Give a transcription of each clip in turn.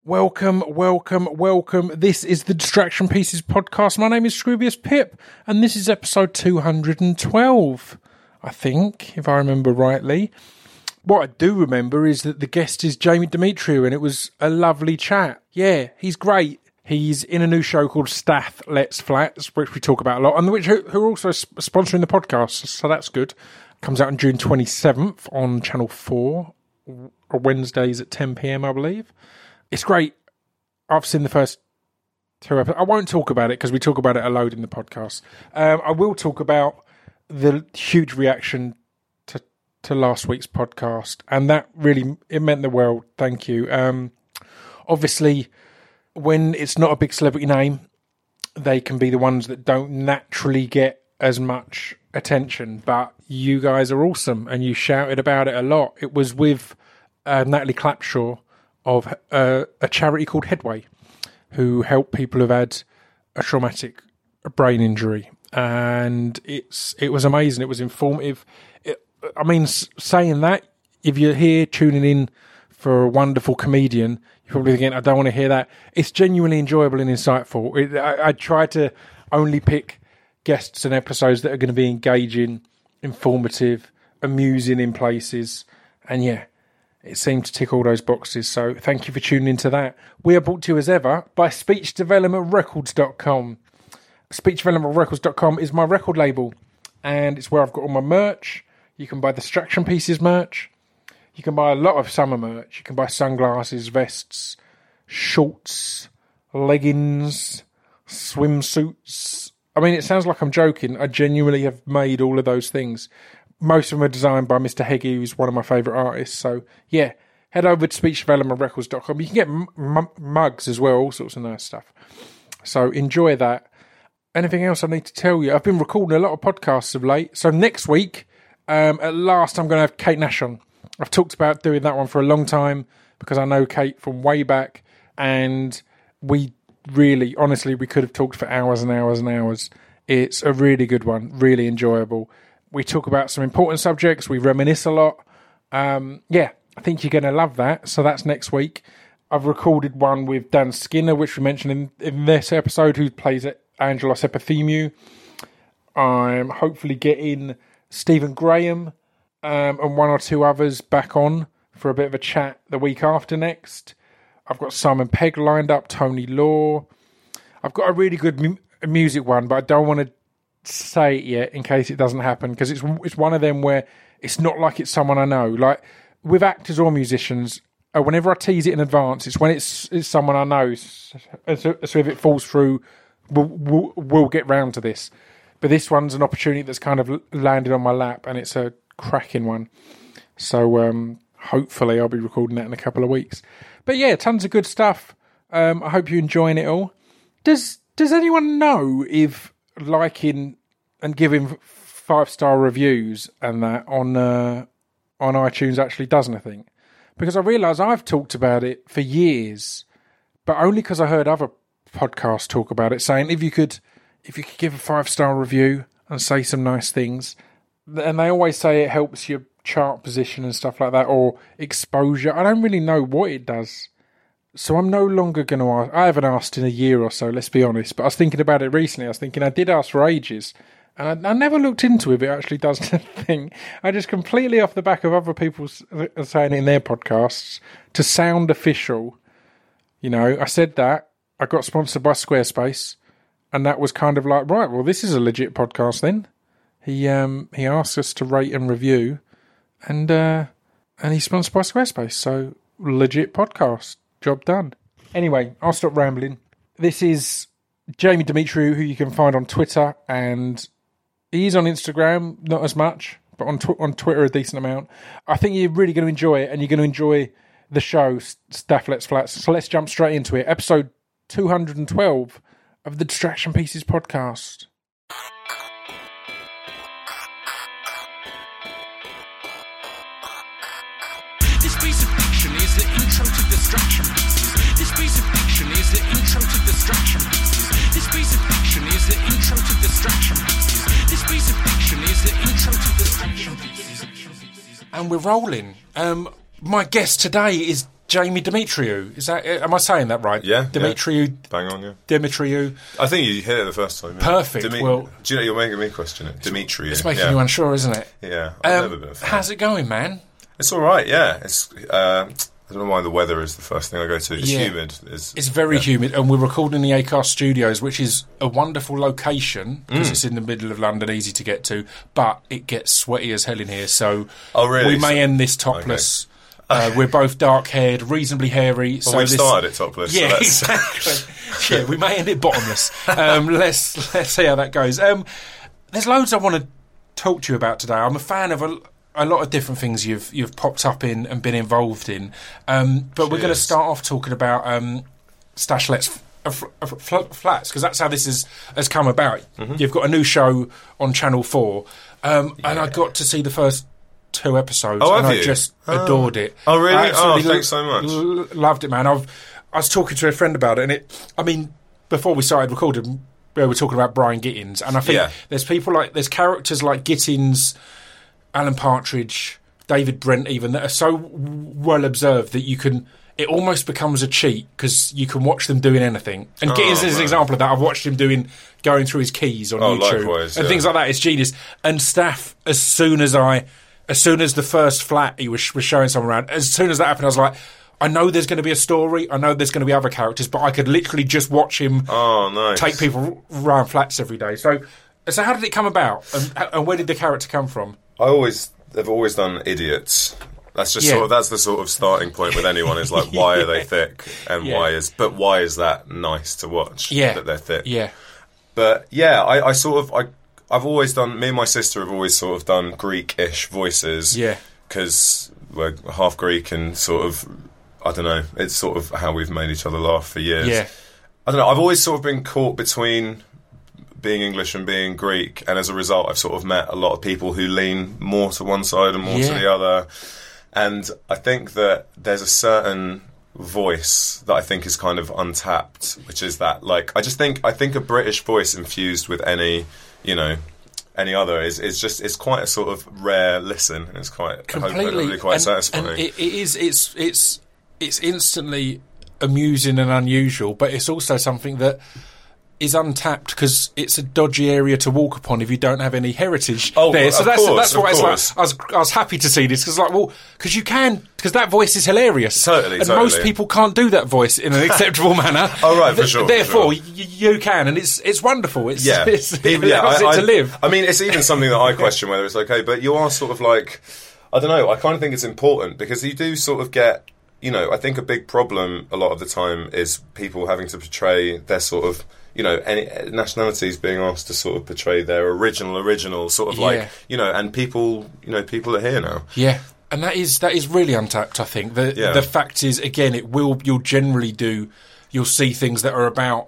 Welcome. This is the Distraction Pieces podcast. My name is Scroobius Pip, and this is episode 212, I think, if I remember rightly. What I do remember is that the guest is Jamie Demetriou, and it was a lovely chat. Yeah, he's great. He's in a new show called Stath Lets Flats, which we talk about a lot, and who are also sponsoring the podcast, so that's good. Comes out on June 27th on Channel 4, or Wednesdays at 10 p.m, I believe. It's great. I've seen the first two episodes. I won't talk about it because we talk about it a load in the podcast. I will talk about the huge reaction to last week's podcast, and that really, it meant the world. Thank you. Obviously, when it's not a big celebrity name, they can be the ones that don't naturally get as much attention, but you guys are awesome, and you shouted about it a lot. It was with Natalie Clapshaw of a charity called Headway, who help people who've had a traumatic brain injury, and it was amazing. It was informative. Saying that, if you're here tuning in for a wonderful comedian, you're probably thinking, I don't want to hear that. It's genuinely enjoyable and insightful. I try to only pick guests and episodes that are going to be engaging, informative, amusing in places, and yeah, it seemed to tick all those boxes, so thank you for tuning into that. We are brought to you as ever by SpeechDevelopmentRecords.com. SpeechDevelopmentRecords.com is my record label, and it's where I've got all my merch. You can buy the Distraction Pieces merch. You can buy a lot of summer merch. You can buy sunglasses, vests, shorts, leggings, swimsuits. I mean, it sounds like I'm joking. I genuinely have made all of those things. Most of them are designed by Mr. Heggie, who's one of my favourite artists. So, yeah, head over to SpeechDevelopmentRecords.com. You can get mugs as well, all sorts of nice stuff. So, enjoy that. Anything else I need to tell you? I've been recording a lot of podcasts of late. So, next week, at last, I'm going to have Kate Nash on. I've talked about doing that one for a long time because I know Kate from way back. And we really, honestly, we could have talked for hours and hours and hours. It's a really good one, really enjoyable. We talk about some important subjects. We reminisce a lot. Yeah, I think you're going to love that. So that's next week. I've recorded one with Dan Skinner, which we mentioned in this episode, who plays Angelos Epithemiou. I'm hopefully getting Stephen Graham and one or two others back on for a bit of a chat the week after next. I've got Simon Pegg lined up, Tony Law. I've got a really good music one, but I don't want to say it yet in case it doesn't happen, because it's one of them where it's not like it's someone I know. Like with actors or musicians, whenever I tease it in advance, it's when it's someone I know. So if it falls through, we'll get round to this. But this one's an opportunity that's kind of landed on my lap, and it's a cracking one. So hopefully I'll be recording that in a couple of weeks. But yeah, tons of good stuff. I hope you're enjoying it all. Does anyone know if liking and giving 5-star reviews and that on iTunes actually does anything? Because I realise I've talked about it for years, but only because I heard other podcasts talk about it, saying if you could give a 5-star review and say some nice things, and they always say it helps your chart position and stuff like that, or exposure. I don't really know what it does. So I'm no longer going to ask. I haven't asked in a year or so, let's be honest. But I was thinking about it recently. I was thinking I did ask for ages. And I never looked into if it actually does the thing. I just completely off the back of other people saying it in their podcasts to sound official. You know, I said that. I got sponsored by Squarespace. And that was kind of like, right, well, this is a legit podcast then. He asked us to rate and review. And he's sponsored by Squarespace. So, legit podcast. Job done. Anyway, I'll stop rambling. This is Jamie Demetriou, who you can find on Twitter, and he's on Instagram, not as much, but on Twitter a decent amount. I think you're really going to enjoy it, and you're going to enjoy the show, Stath Lets Flats. So let's jump straight into it. Episode 212 of the Distraction Pieces podcast. This piece of fiction is the intro to Distraction Pieces. This piece of fiction is the intro to Distraction Pieces. This piece of fiction is the intro to Distraction Pieces. This piece of fiction is the intro to Distraction Pieces. And we're rolling. My guest today is Jamie Demetriou. Is that? Am I saying that right? Yeah. Demetriou. Bang on, yeah. Demetriou. I think you hit it the first time. Yeah. Perfect. Well, do you know, you're making me question it. Dimitri. It's making you unsure, isn't it? Yeah. I've never been a fan. How's it going, man? It's all right, yeah. It's I don't know why the weather is the first thing I go to. It's humid. It's very humid, and we're recording in the Acast Studios, which is a wonderful location because it's in the middle of London, easy to get to, but it gets sweaty as hell in here, so really? We may end this topless. Okay. We're both dark-haired, reasonably hairy. Well, we've started it topless. Yeah, so exactly. Yeah, we may end it bottomless. Let's see how that goes. There's loads I want to talk to you about today. I'm a fan of a lot of different things you've popped up in and been involved in. But we're going to start off talking about Stashlets Flats, because that's how this has come about. Mm-hmm. You've got a new show on Channel 4, and I got to see the first 2 episodes, and I just adored it. Oh, really? Thanks so much. Loved it, man. I was talking to a friend about it, and before we started recording, we were talking about Brian Gittins, and I think there's characters like Gittins, Alan Partridge, David Brent even, that are so well observed that it almost becomes a cheat because you can watch them doing anything. And Gittins is an example of that. I've watched him going through his keys on YouTube likewise, and things like that. It's genius. And Staff, as soon as the first flat he was showing someone around, as soon as that happened, I was like, I know there's going to be a story, I know there's going to be other characters, but I could literally just watch him take people around flats every day. So how did it come about, and where did the character come from? They've always done idiots. That's just that's the sort of starting point with anyone, is like, why are they thick, and why is that nice to watch? That they're thick. Yeah. But I've always done. Me and my sister have always sort of done Greek-ish voices. Yeah. Because we're half Greek, and sort of, I don't know. It's sort of how we've made each other laugh for years. Yeah. I don't know. I've always sort of been caught between being English and being Greek, and as a result, I've sort of met a lot of people who lean more to one side and more to the other. And I think that there's a certain voice that I think is kind of untapped, which is that, like, I think a British voice infused with any other is quite a sort of rare listen, and it's quite completely quite satisfying. And it's instantly amusing and unusual, but it's also something that is untapped because it's a dodgy area to walk upon if you don't have any heritage there. So that's why it's like I was happy to see this, because that voice is hilarious. Totally. Most people can't do that voice in an acceptable manner. Oh, right, for sure. Therefore, you can, and it's wonderful. It allows it to live. I mean, it's even something that I question whether it's okay, but you are sort of like, I don't know. I kind of think it's important because you do sort of get. I think a big problem a lot of the time is people having to portray their sort of, any nationalities being asked to sort of portray their original sort of like, and people are here now. Yeah. And that is really untapped, I think. The fact is, again, you'll see things that are about,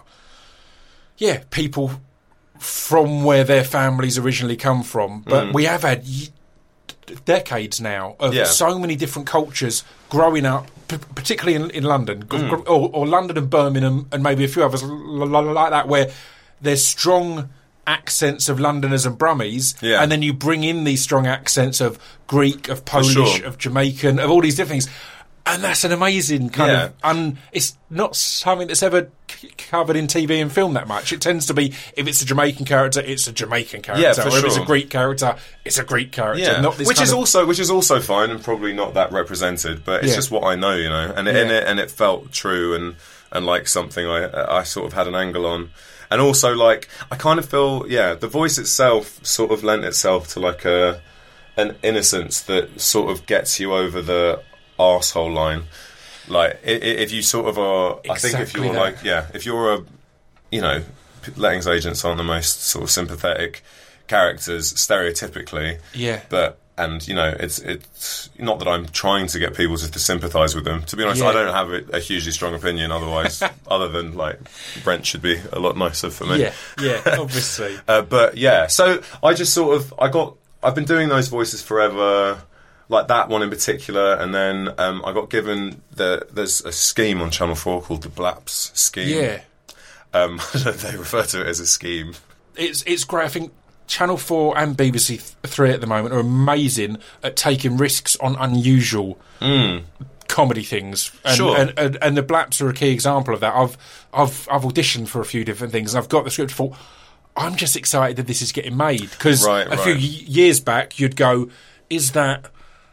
people from where their families originally come from. But we have had decades now of so many different cultures growing up, particularly in London, or London and Birmingham, and maybe a few others like that, where there's strong accents of Londoners and Brummies, and then you bring in these strong accents of Greek, of Polish, of Jamaican, of all these different things. And that's an amazing kind of... it's not something that's ever covered in TV and film that much. It tends to be, if it's a Jamaican character, it's a Jamaican character. Yeah, for or if it's a Greek character, it's a Greek character. Yeah. Not this which is also fine and probably not that represented, but it's just what I know, and it felt true and like something I sort of had an angle on. And also, like, I kind of feel, the voice itself sort of lent itself to like an innocence that sort of gets you over the arsehole line. Like, if you sort of are, exactly, I think if you're that. If you're lettings agents aren't the most sort of sympathetic characters stereotypically. Yeah. But, and, it's not that I'm trying to get people to sympathise with them. To be honest, I don't have a hugely strong opinion otherwise, other than, like, Brent should be a lot nicer for me. Yeah, obviously. But, so I just sort of, I've been doing those voices forever, like that one in particular, and then I got given there's a scheme on Channel 4 called the Blaps scheme. Yeah. They refer to it as a scheme. It's great. I think Channel 4 and BBC 3 at the moment are amazing at taking risks on unusual comedy things, and, sure. and the Blaps are a key example of that. I've auditioned for a few different things, and I've got the script. Thought I'm just excited that this is getting made because a few years back you'd go, is that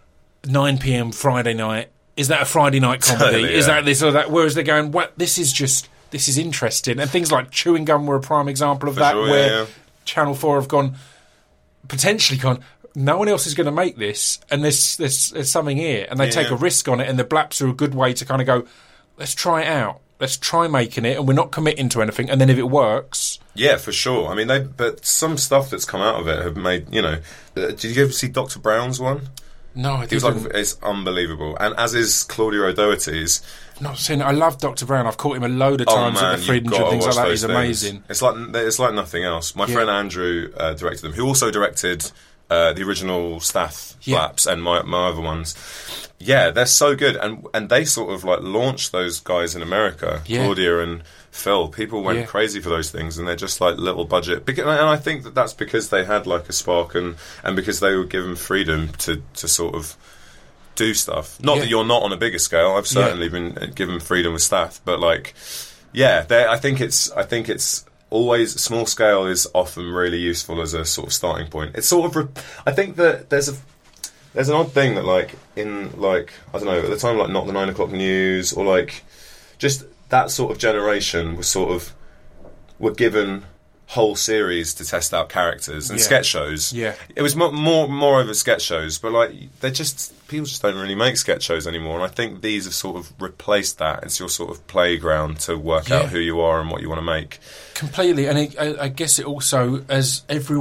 9 p.m. Friday night? Is that a Friday night comedy? Totally, is that this or that? Whereas they're going, what? This is interesting, and things like Chewing Gum were a prime example of that, where Channel 4 have potentially gone. No one else is going to make this, and there's something here, and they take a risk on it, and the Blaps are a good way to kind of go, let's try it out, let's try making it, and we're not committing to anything, and then if it works... Yeah, for sure. I mean, but some stuff that's come out of it have made, did you ever see Dr. Brown's one? No, I didn't. It's unbelievable, and as is Claudia O'Doherty's. Not seen. I love Dr. Brown. I've caught him a load of times at the Fringe and things like that. He's amazing. It's like nothing else. My friend Andrew directed them, who also directed the original Stath Blaps and my other ones. Yeah, they're so good, and they sort of like launched those guys in America. Claudia and Phil. People went crazy for those things, and they're just like little budget. And I think that's because they had like a spark, and because they were given freedom to sort of do stuff. Not that you're not on a bigger scale. I've certainly been given freedom with Stath, but like, I think it's always small scale is often really useful as a sort of starting point. It's sort of I think that there's an odd thing that like in like I don't know at the time like not the 9 o'clock news or like just that sort of generation were given whole series to test out characters and sketch shows. Yeah, it was more over sketch shows, but like people just don't really make sketch shows anymore. And I think these have sort of replaced that. It's your sort of playground to work out who you are and what you want to make. Completely, and I guess it also as every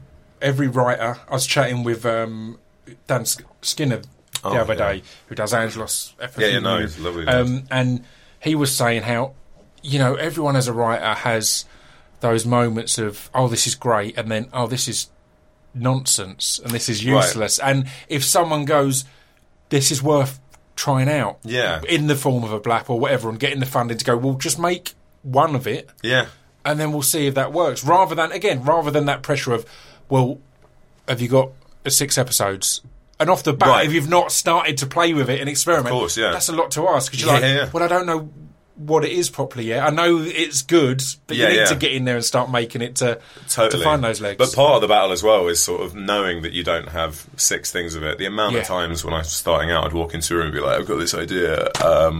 writer. I was chatting with Dan Skinner the other day, who does Angelos. He's lovely. And he was saying how everyone as a writer has those moments of, oh, this is great, and then, oh, this is nonsense, and this is useless. Right. And if someone goes, this is worth trying out, in the form of a Blap or whatever, and getting the funding to go, well, just make one of it, and then we'll see if that works. Rather than that pressure of, well, have you got 6 episodes? And off the bat, if you've not started to play with it and experiment, of course, that's a lot to ask. Because you're well, I don't know what it is properly yet. I know it's good, but you need to get in there and start making it to find those legs. But part of the battle as well is sort of knowing that you don't have 6 things of it. The amount of times when I was starting out, I'd walk into a room and be like, I've got this idea.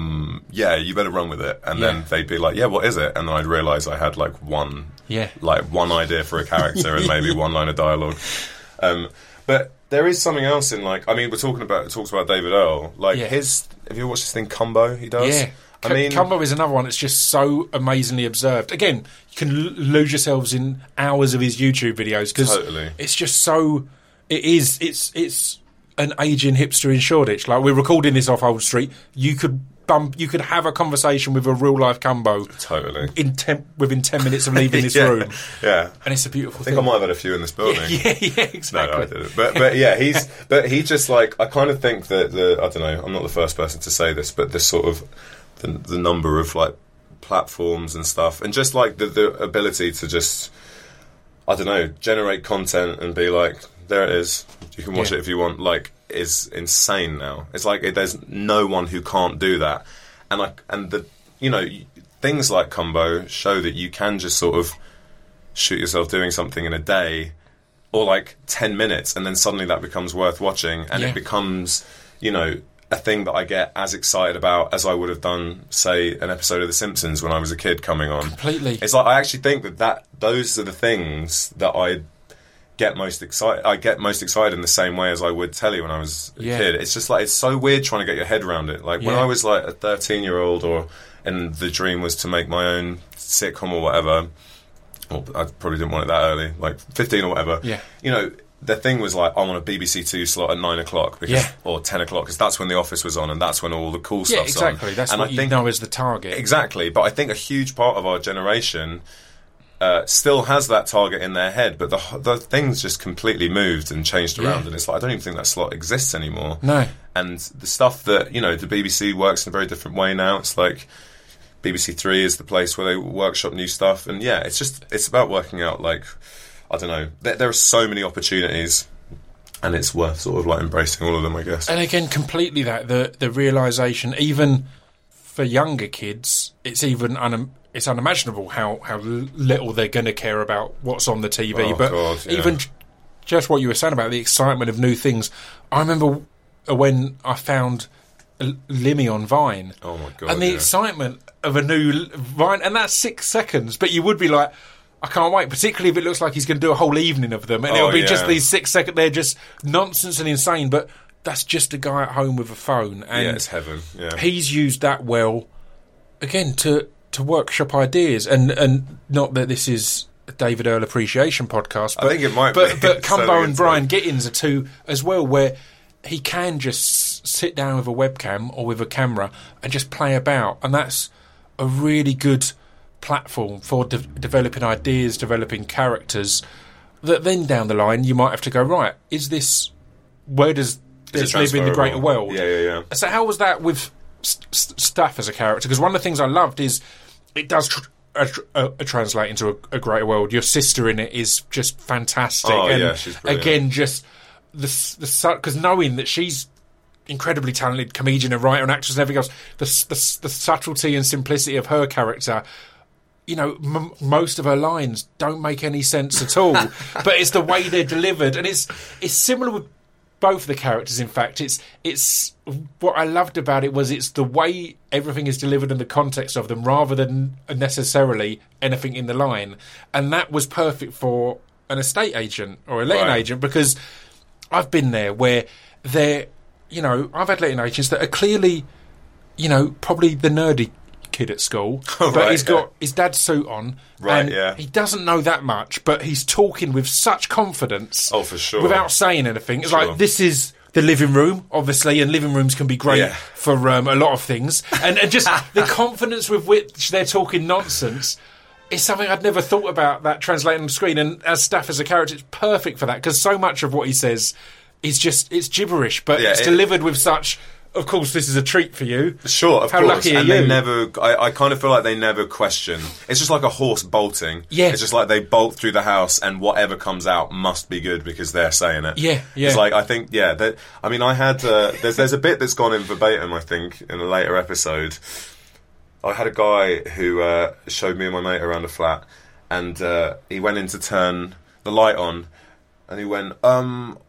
You better run with it. And then they'd be like, yeah, what is it? And then I'd realise I had like one idea for a character and maybe one line of dialogue. But there is something else in like, I mean, it talks about David Earl. Like have you ever watched this thing Cumbo he does? Yeah. I mean, Cumbo is another one that's just so amazingly observed. Again, you can lose yourselves in hours of his YouTube videos because it's just so. It's an aging hipster in Shoreditch. Like we're recording this off Old Street. You could have a conversation with a real life Cumbo. Totally. Within 10 minutes of leaving this room. Yeah. And it's a beautiful thing. I think I might have had a few in this building. Yeah, exactly. No, I didn't. But he just like, I kind of think that I don't know, I'm not the first person to say this, but this sort of the number of like platforms and stuff, and just like the ability to just, I don't know, generate content and be like, there it is, you can watch it if you want, like, is insane now. It's like there's no one who can't do that, and things like Cumbo show that you can just sort of shoot yourself doing something in a day or like 10 minutes, and then suddenly that becomes worth watching, and it becomes a thing that I get as excited about as I would have done, say, an episode of The Simpsons when I was a kid coming on. Completely. It's like I actually think that those are the things that I get most excited. I get most excited in the same way as I would telly when I was a kid. It's just like it's so weird trying to get your head around it. Like when I was like a 13-year-old, and the dream was to make my own sitcom or whatever. Well, I probably didn't want it that early, like 15 or whatever. Yeah. The thing was like, I want a BBC Two slot at 9 o'clock or 10 o'clock because that's when The Office was on and that's when all the cool stuff's on. Yeah, exactly. That's what you know is the target. Exactly. But I think a huge part of our generation still has that target in their head, but the things just completely moved and changed around, and it's like I don't even think that slot exists anymore. No. And the stuff that the BBC works in a very different way now. It's like BBC Three is the place where they workshop new stuff, and it's about working out like. I don't know. There are so many opportunities And it's worth sort of like embracing all of them, I guess. And again, completely that the realisation, even for younger kids, it's even it's unimaginable how little they're going to care about what's on the TV. Even just what you were saying about the excitement of new things. I remember when I found Limmy on Vine. Oh my God! And the excitement of a new Vine, and that's 6 seconds, but you would be like, I can't wait, particularly if it looks like he's going to do a whole evening of them, and it'll be just these 6 seconds. They're just nonsense and insane, but that's just a guy at home with a phone. And it's heaven. Yeah. He's used that well, again, to workshop ideas, and not that this is a David Earl appreciation podcast, but I think it might be. But Cumbo and Brian Gittins are two as well, where he can just sit down with a webcam or with a camera and just play about, and that's a really good platform for developing ideas, developing characters, that then down the line you might have to go, right, where does this live in the greater world? Yeah. So how was that with Staff as a character? Because one of the things I loved is it does translate into a greater world. Your sister in it is just fantastic. She's brilliant. Again, just because knowing that she's incredibly talented comedian and writer and actress and everything else, the subtlety and simplicity of her character, you know, most of her lines don't make any sense at all, but it's the way they're delivered, and it's similar with both the characters. In fact, it's what I loved about it was it's the way everything is delivered and the context of them, rather than necessarily anything in the line, and that was perfect for an estate agent or a letting agent, because I've been there where I've had letting agents that are clearly, probably the nerdy kid at school, but he's got his dad's suit on, he doesn't know that much, but he's talking with such confidence, for sure, without saying anything. It's like, this is the living room, obviously, and living rooms can be great for a lot of things, and just the confidence with which they're talking nonsense is something I'd never thought about, that translating on the screen. And as Staff as a character, it's perfect for that, because so much of what he says is just, it's gibberish, but it's delivered with such, of course, this is a treat for you. Sure, of How course. lucky are and you? They never, I kind of feel like they never question. It's just like a horse bolting. Yeah. It's just like they bolt through the house, and whatever comes out must be good because they're saying it. Yeah. It's like, I think, I had, there's a bit that's gone in verbatim, I think, in a later episode. I had a guy who showed me and my mate around a flat, and he went in to turn the light on, and he went, and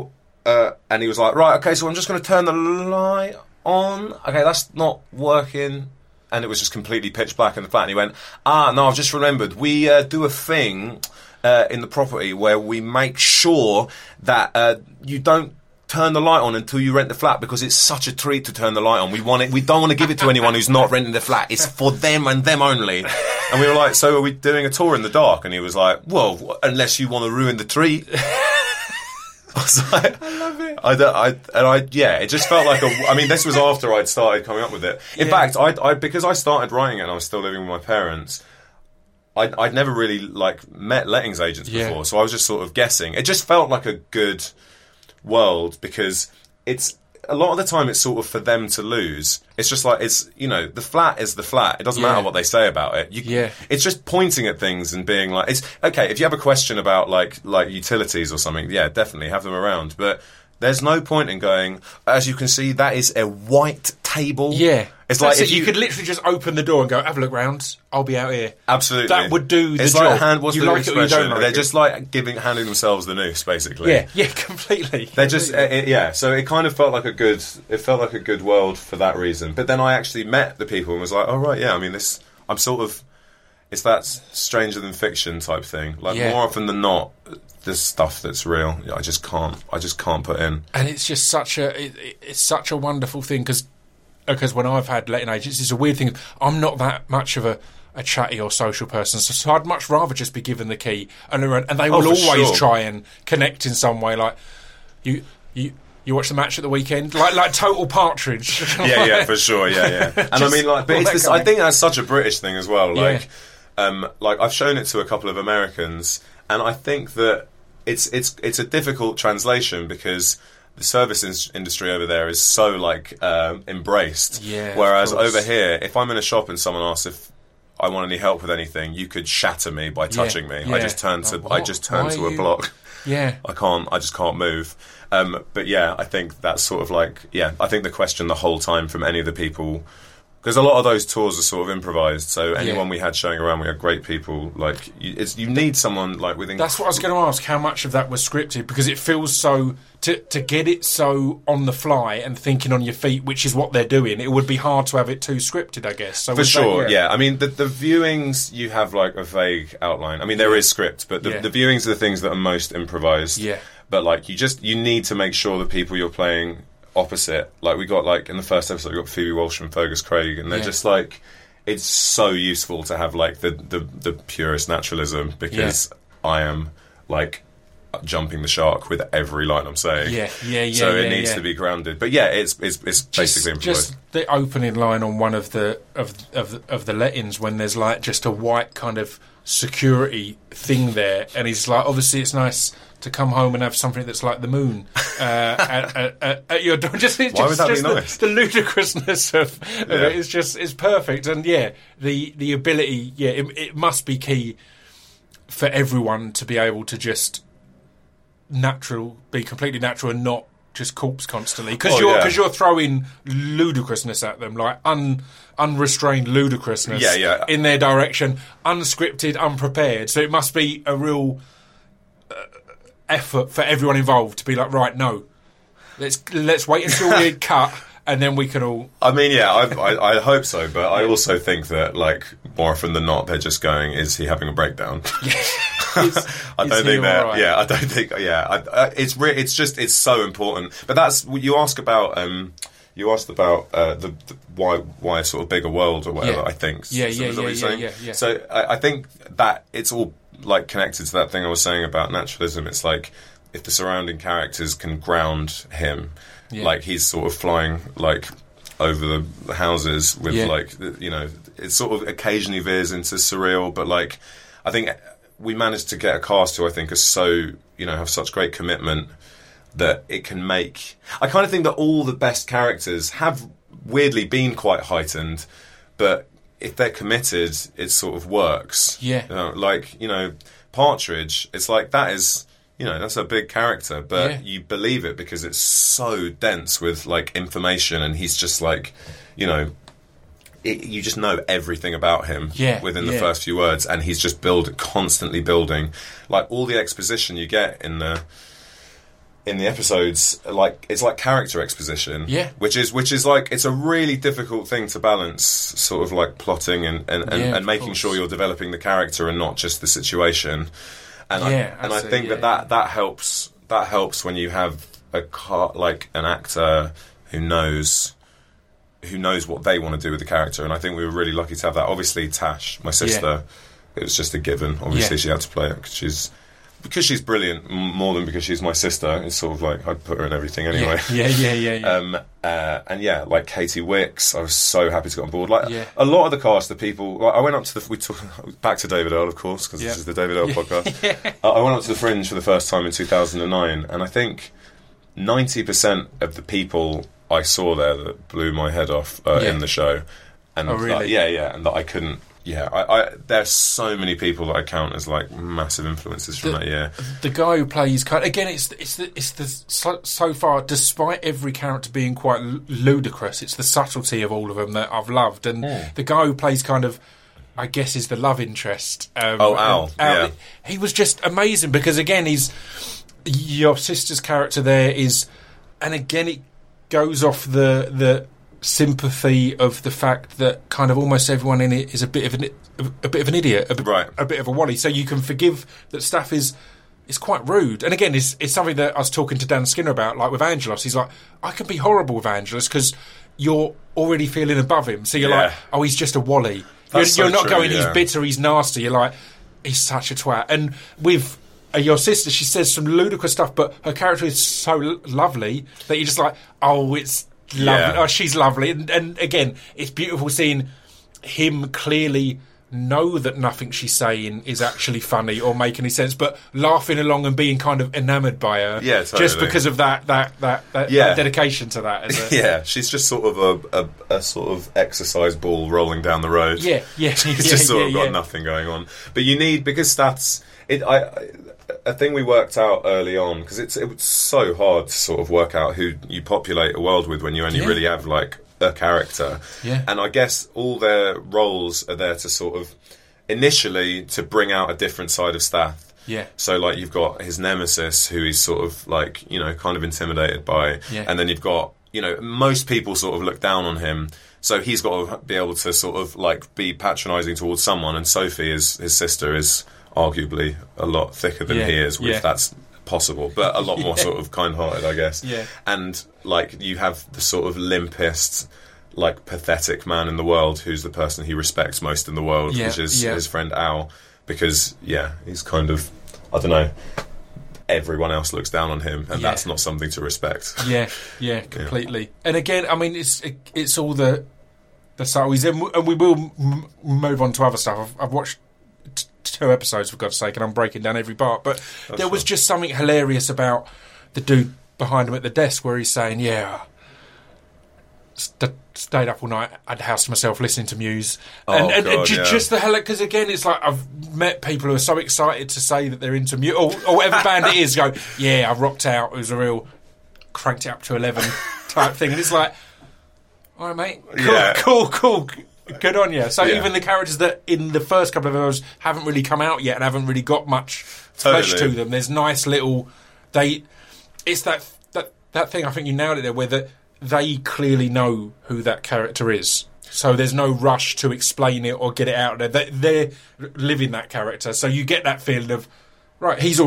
he was like, right, okay, so I'm just going to turn the light on. Okay, that's not working. And it was just completely pitch black in the flat. And he went, no, I've just remembered. We do a thing in the property where we make sure that you don't turn the light on until you rent the flat, because it's such a treat to turn the light on. We don't want to give it to anyone who's not renting the flat. It's for them and them only. And we were like, so are we doing a tour in the dark? And he was like, well, unless you want to ruin the treat. I was like, I love it. It just felt like this was after I'd started coming up with it. In fact, because I started writing it and I was still living with my parents, I'd never really met lettings agents before, so I was just sort of guessing. It just felt like a good world, because it's a lot of the time it's sort of for them to lose. It's just like, it's, the flat is the flat. It doesn't matter what they say about it. It's just pointing at things and being like, it's okay if you have a question about like utilities or something, definitely have them around, but there's no point in going, as you can see, that is a white table. It's like if you could literally just open the door and go, have a look round, I'll be out here. Absolutely. That would do the it's job. Like what's you the like expression? it or you don't like They're it. just like handing themselves the noose, basically. Yeah, completely. They're just, so it kind of felt like a good world for that reason. But then I actually met the people and was like, oh right, I'm sort of, it's that stranger than fiction type thing. More often than not, this stuff that's real, I just can't put in. And it's just such a wonderful thing, because when I've had letting agents, it's a weird thing. I'm not that much of a chatty or social person, so I'd much rather just be given the key and they will always try and connect in some way. Like you watch the match at the weekend, like total Partridge. For sure, And but it's I think that's such a British thing as well. I've shown it to a couple of Americans, and I think that it's a difficult translation, because the service industry over there is so embraced. Whereas over here, if I'm in a shop and someone asks if I want any help with anything, you could shatter me by touching me. I just turn to a block. I just can't move. But yeah, I think that's sort of like, I think the question the whole time from any of the people, because a lot of those tours are sort of improvised, so anyone we had showing around, we had great people. Like, you need someone like within. That's what I was going to ask. How much of that was scripted? Because it feels so to get it so on the fly and thinking on your feet, which is what they're doing. It would be hard to have it too scripted, I guess. So for sure, I mean, the viewings you have like a vague outline. I mean, there is script, but the viewings are the things that are most improvised. Yeah. But like, you need to make sure the people you're playing opposite, like we got like in the first episode we got Phoebe Walsh and Fergus Craig, and they're just like, it's so useful to have like the purest naturalism, because I am like jumping the shark with every line I'm saying. So it needs to be grounded. But it's basically improvised. Just the opening line on one of the let-ins, when there's like just a white kind of security thing there, and he's like, obviously it's nice to come home and have something that's like the moon at your door. Why would that be nice? The ludicrousness of it is it's perfect. And the ability, it must be key for everyone to be able to just be completely natural and not just corpse constantly, because you're throwing ludicrousness at them, like unrestrained ludicrousness in their direction, unscripted, unprepared. So it must be a real effort for everyone involved to be like, right, no, let's wait until we cut, and then we can all. I mean, I hope so, but I also think that like more often than not, they're just going, is he having a breakdown? I don't think that. Right? I don't think. It's so important. But that's you asked about. You asked about the why sort of bigger world or whatever. I think. Yeah. So I think that it's all like connected to that thing I was saying about naturalism. It's like if the surrounding characters can ground him, like he's sort of flying like over the houses with like it sort of occasionally veers into surreal, but like I think we managed to get a cast who I think are so have such great commitment that it can make. I kind of think that all the best characters have weirdly been quite heightened, but if they're committed, it sort of works. Partridge, it's like that is, that's a big character, but you believe it because it's so dense with like information, and he's just like, you just know everything about him within the first few words, and he's just constantly building. Like all the exposition you get in the episodes, like it's like character exposition, which is like, it's a really difficult thing to balance, sort of like plotting and making sure you're developing the character and not just the situation. And I think that helps when you have an actor who knows what they want to do with the character. And I think we were really lucky to have that. Obviously Tash, my sister, it was just a given. Obviously she had to play it because she's brilliant, more than because she's my sister. It's sort of like I'd put her in everything anyway. And like Katie Wicks, I was so happy to get on board. Like a lot of the cast, the people. Like, I went up to back to David Earl, of course, because this is the David Earl podcast. I went up to the Fringe for the first time in 2009, and I think 90% of the people I saw there that blew my head off in the show, and really? And that I couldn't. There's so many people that I count as like massive influences from that year. The guy who plays again, it's so far, despite every character being quite ludicrous, it's the subtlety of all of them that I've loved. And the guy who plays kind of, I guess, is the love interest. Al. He was just amazing because again, your sister's character there is, and again it goes off the sympathy of the fact that kind of almost everyone in it is a bit of an idiot, a bit of a wally. So you can forgive that Staff is quite rude. And again, it's something that I was talking to Dan Skinner about, like with Angelos. He's like, I can be horrible with Angelos because you're already feeling above him. So you're like, oh, he's just a wally. You're not going, he's bitter, he's nasty. You're like, he's such a twat. And with your sister, she says some ludicrous stuff, but her character is so lovely that you're just like, oh, it's lovely. Oh, she's lovely. And again, it's beautiful seeing him clearly know that nothing she's saying is actually funny or make any sense, but laughing along and being kind of enamoured by her, just because of that dedication to that. Yeah, she's just sort of a sort of exercise ball rolling down the road. It's just sort of got nothing going on. But you need, because that's it. A thing we worked out early on, because it was so hard to sort of work out who you populate a world with when you only really have like a character. And I guess all their roles are there to sort of initially to bring out a different side of Stath. So like you've got his nemesis, who he's sort of like, you know, kind of intimidated by, and then you've got, you know, most people sort of look down on him, so he's got to be able to sort of like be patronising towards someone. And Sophie, his sister, is arguably a lot thicker than he is, if that's possible, but a lot more sort of kind-hearted, I guess. And like you have the sort of limpest, like pathetic man in the world, who's the person he respects most in the world, which is his friend Al, because he's kind of, I don't know, everyone else looks down on him, and that's not something to respect. Completely. And again, I mean, it's all the subtleties, and we will move on to other stuff. I've watched 2 episodes, for God's sake, and I'm breaking down every part, but there was just something hilarious about the dude behind him at the desk, where he's saying, stayed up all night, had the house to myself listening to Muse, just the hell, because again, it's like I've met people who are so excited to say that they're into Muse, or whatever band it is, go, I rocked out, it was a real cranked it up to 11 type thing, and it's like, all right, mate, cool, good on you. So even the characters that in the first couple of episodes haven't really come out yet and haven't really got much flesh to them, there's nice little, it's that thing, I think you nailed it there, where they clearly know who that character is. So there's no rush to explain it or get it out there. They're living that character. So you get that feeling of, right, he's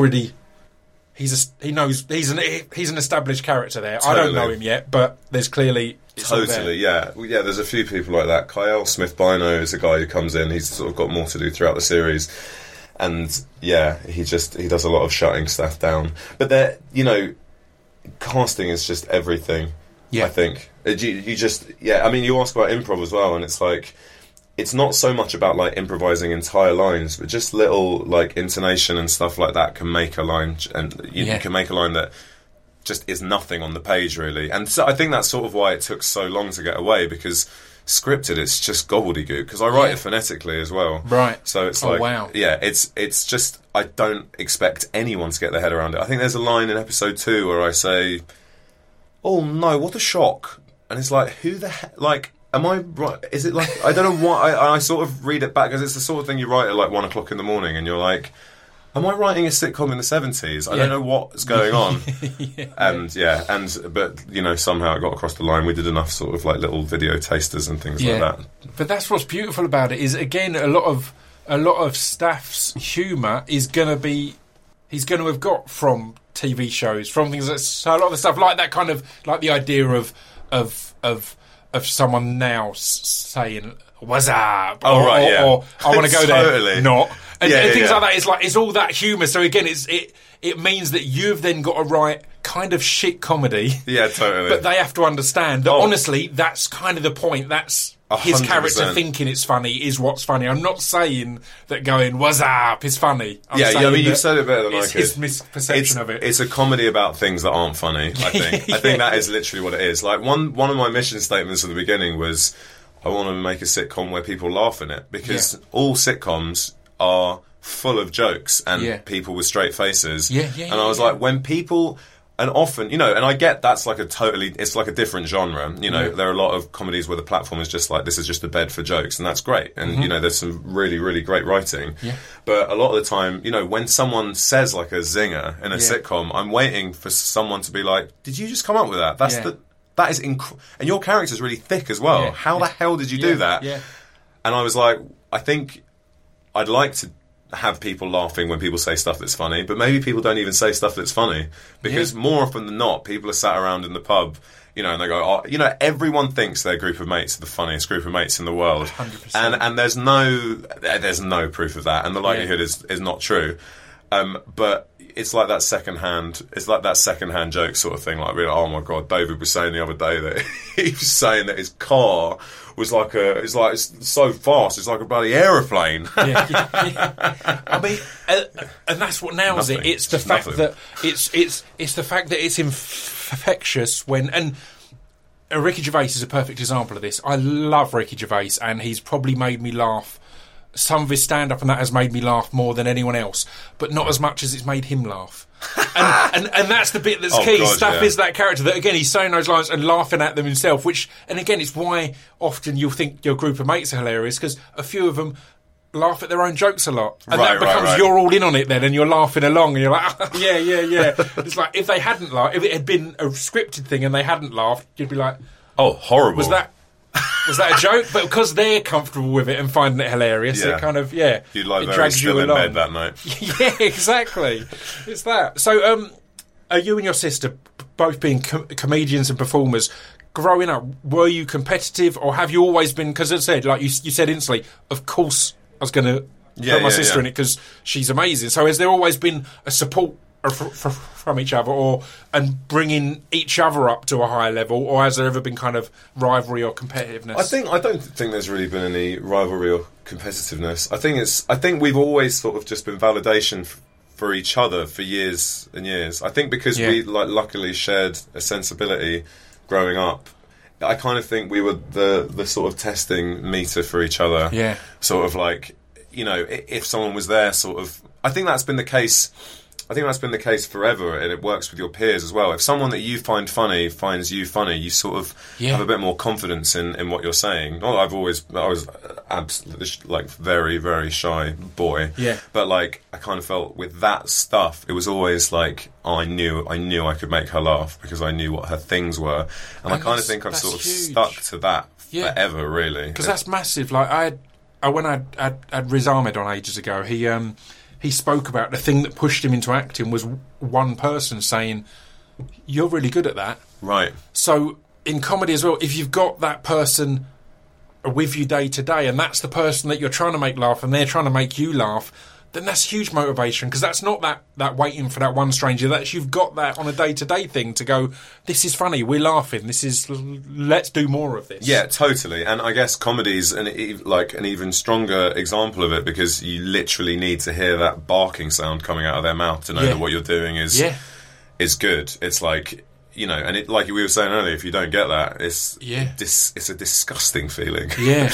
an established character there. I don't know him yet, but there's clearly... There's a few people like that. Kyle Smith-Bino is a guy who comes in. He's sort of got more to do throughout the series, and he does a lot of shutting stuff down. But casting is just everything. I think you just I mean, you ask about improv as well, and it's like, it's not so much about like improvising entire lines, but just little like intonation and stuff like that can make a line, and you can make a line that just is nothing on the page, really. And so I think that's sort of why it took so long to get away, because scripted, it's just gobbledygook, because I write it phonetically as well. Right. So it's it's just, I don't expect anyone to get their head around it. I think there's a line in episode 2 where I say, "Oh no, what a shock." And it's like, who the heck, like, am I right? Is it like, I don't know why, I sort of read it back, because it's the sort of thing you write at like 1 o'clock in the morning, and you're like, am I writing a sitcom in the 70s? I don't know what's going on. But you know, somehow it got across the line. We did enough sort of like little video tasters and things like that. But that's what's beautiful about it, is again, a lot of Staff's humour is going to be, he's going to have got from TV shows, from things that, so a lot of the stuff like that, kind of like the idea of someone now saying "what's up," or I want to go there, not. And things like that. It's like, it's all that humour. So again, it means that you've then got to write kind of shit comedy. Yeah, totally. But they have to understand that honestly, that's kind of the point. That's 100%. His character thinking it's funny is what's funny. I'm not saying that going "what's up" is funny. I mean, you've said it better than I could. His misperception of it. It's a comedy about things that aren't funny. I think. I think that is literally what it is. Like one of my mission statements at the beginning was, I want to make a sitcom where people laugh in it, because all sitcoms are full of jokes and people with straight faces. And I was like, when people, and often, you know, and I get that's like it's like a different genre. You know, there are a lot of comedies where the platform is just like, this is just a bed for jokes, and that's great. And, you know, there's some really, really great writing. But a lot of the time, you know, when someone says like a zinger in a sitcom, I'm waiting for someone to be like, did you just come up with that? That is and your character's really thick as well. How the hell did you do that? And I was like, I think I'd like to have people laughing when people say stuff that's funny, but maybe people don't even say stuff that's funny, because more often than not, people are sat around in the pub, you know, and they go, oh, you know, everyone thinks their group of mates are the funniest group of mates in the world. 100%. And there's no proof of that, and the likelihood is not true. But it's like that secondhand joke sort of thing. Like, really, oh my god, David was saying the other day that he was saying that his car was it's so fast, it's like a bloody aeroplane. I mean, and that's what nails it. It's the fact that it's the fact that it's infectious and Ricky Gervais is a perfect example of this. I love Ricky Gervais, and he's probably made me laugh. Some of his stand-up and that has made me laugh more than anyone else, but not as much as it's made him laugh. And that's the bit that's key. Stuff is that character that, again, he's saying those lines and laughing at them himself, which, and again, it's why often you'll think your group of mates are hilarious, because a few of them laugh at their own jokes a lot. And that becomes you're all in on it then, and you're laughing along, and you're like, yeah. It's like, if they hadn't laughed, if it had been a scripted thing and they hadn't laughed, you'd be like, oh, horrible. Was that a joke? But because they're comfortable with it and finding it hilarious, it kind of, you'd like very still in bed that night. Yeah, exactly. It's that. So, are you and your sister both being comedians and performers? Growing up, were you competitive, or have you always been? Because as I said, like you said instantly, of course I was going to put my sister in it because she's amazing. So has there always been a support from each other, and bringing each other up to a higher level, or has there ever been kind of rivalry or competitiveness? I don't think there's really been any rivalry or competitiveness. I think we've always sort of just been validation for each other for years and years. I think because we luckily shared a sensibility growing up, I kind of think we were the sort of testing meter for each other. Yeah. Sort of like, if someone was there, sort of. I think that's been the case forever, and it works with your peers as well. If someone that you find funny finds you funny, you sort of have a bit more confidence in what you're saying. Well, I was absolutely like very, very shy boy. Yeah. But like, I kind of felt with that stuff, it was always like, I knew I could make her laugh because I knew what her things were, and I kind of think I've sort of stuck to that forever, really. Because that's massive. Like when I had Riz Ahmed on ages ago, he spoke about the thing that pushed him into acting was one person saying, you're really good at that. Right. So in comedy as well, if you've got that person with you day to day, and that's the person that you're trying to make laugh and they're trying to make you laugh, then that's huge motivation, because that's not that waiting for that one stranger. That's, you've got that on a day-to-day thing to go, this is funny, we're laughing, let's do more of this. Yeah, totally. And I guess comedy's an even stronger example of it, because you literally need to hear that barking sound coming out of their mouth to know that what you're doing is good. It's like, and it, like we were saying earlier, if you don't get that, it's a disgusting feeling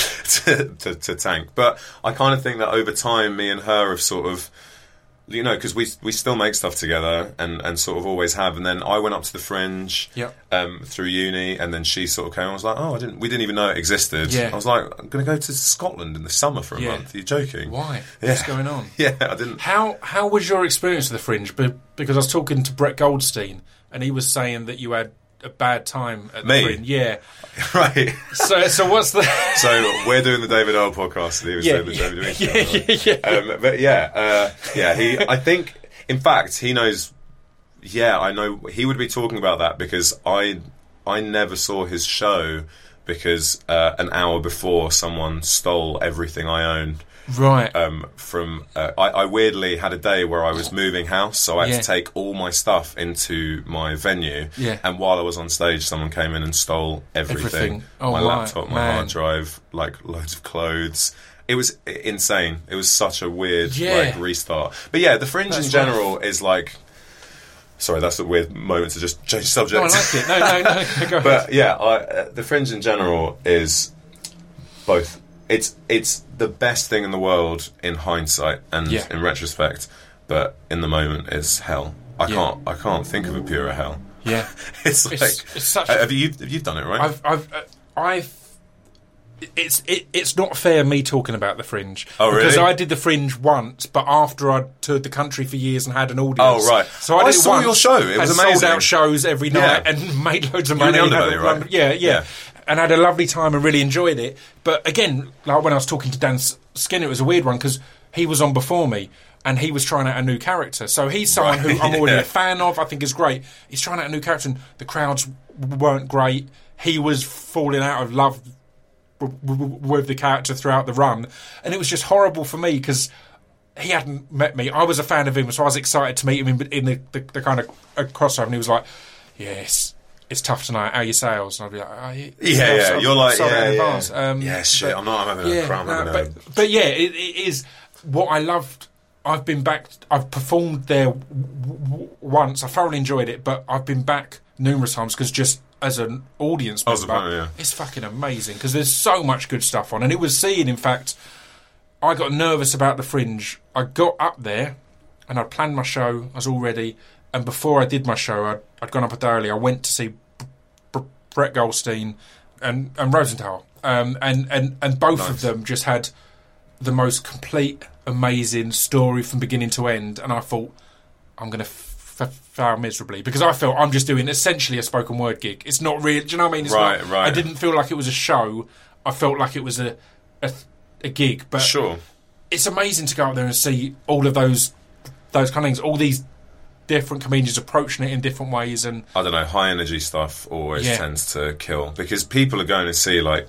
to tank. But I kind of think that over time, me and her have sort of, because we still make stuff together and sort of always have. And then I went up to the Fringe through uni, and then she sort of came. I was like, we didn't even know it existed. I was like, I'm going to go to Scotland in the summer for a month. Are you joking? Why? What's going on? I didn't. How was your experience of the Fringe? Because I was talking to Brett Goldstein, and he was saying that you had a bad time at the Fringe. Yeah. Right. So what's the... So we're doing the David Earl podcast, and he was doing the David Earl. I think, in fact, he knows... Yeah, I know. He would be talking about that, because I never saw his show, because an hour before someone stole everything I owned. Right. I weirdly had a day where I was moving house, so I had to take all my stuff into my venue. Yeah. And while I was on stage, someone came in and stole everything. Oh, my laptop, my hard drive, like loads of clothes. It was insane. It was such a weird restart. But yeah, the Fringe in general is like... Sorry, that's a weird moment to just change subject. No, I like it. No, go ahead. But yeah, the Fringe in general is both... It's the best thing in the world in hindsight and in retrospect, but in the moment it's hell. I can't think of a purer hell. Yeah, it's such. Have you done it, right? It's not fair me talking about the Fringe. Oh, really? Because I did the Fringe once, but after I'd toured the country for years and had an audience. Oh, right. So I saw your show. It was amazing. Sold out shows every night and made loads of money. You were the Underbelly, right? Yeah. And had a lovely time and really enjoyed it. But again, like when I was talking to Dan Skinner, it was a weird one, because he was on before me and he was trying out a new character. So he's someone who I'm already a fan of, I think is great. He's trying out a new character and the crowds weren't great. He was falling out of love with the character throughout the run. And it was just horrible for me, because he hadn't met me. I was a fan of him, so I was excited to meet him in the kind of crossover. And he was like, "Yes, it's tough tonight. How are your sales?" And I'd be like, You're like, shit. I'm having a cram. But yeah, it is what I loved. I've been back. I've performed there once. I thoroughly enjoyed it, but I've been back numerous times because just as an audience member, it's fucking amazing because there's so much good stuff on. And it was seeing, in fact, I got nervous about the Fringe. I got up there and I'd planned my show. I was all ready. And before I did my show, I'd gone up a day early. I went to see Brett Goldstein and Rosenthal. And both of them just had the most complete, amazing story from beginning to end. And I thought, I'm going to fail miserably because I felt I'm just doing essentially a spoken word gig. It's not real. Do you know what I mean? It's right. I didn't feel like it was a show. I felt like it was a gig. But sure, it's amazing to go up there and see all of those kind of things, all these different comedians approaching it in different ways. And I don't know, high energy stuff always tends to kill because people are going to see like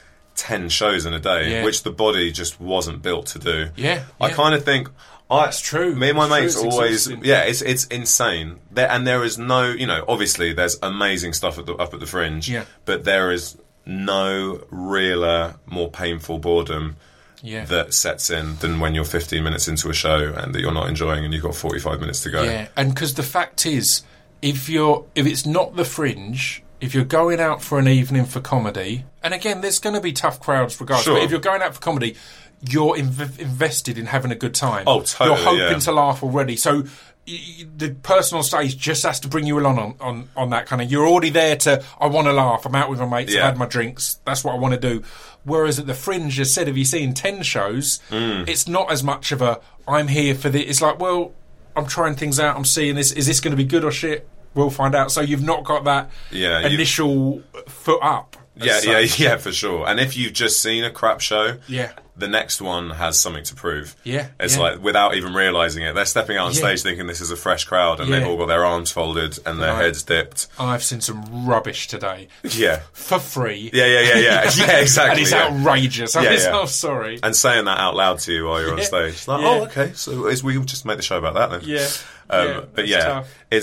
10 shows in a day, which the body just wasn't built to do. I kind of think that's true. Me and my mates always, it's insane. There is no, obviously there's amazing stuff up at the Fringe, but there is no realer, more painful boredom that sets in than when you're 15 minutes into a show and that you're not enjoying and you've got 45 minutes to go. Yeah, and because the fact is, if it's not the Fringe, if you're going out for an evening for comedy, and again, there's going to be tough crowds regardless, but if you're going out for comedy, you're invested in having a good time. Oh, totally. You're hoping to laugh already. So the person on stage just has to bring you along on that kind of... You're already there to, I want to laugh, I'm out with my mates, I've had my drinks, that's what I want to do. Whereas at the Fringe, as said, if you've seen 10 shows, it's not as much of a, I'm here for this. It's like, well, I'm trying things out, I'm seeing this, is this going to be good or shit? We'll find out. So you've not got that initial foot up. Yeah, for sure. And if you've just seen a crap show, the next one has something to prove. It's like, without even realising it, they're stepping out on stage thinking this is a fresh crowd, and they've all got their arms folded and their heads dipped. I've seen some rubbish today. For free. Yeah, exactly. And it's outrageous. I'm sorry. And saying that out loud to you while you're on stage. It's like, oh, okay, so we'll just make the show about that then. But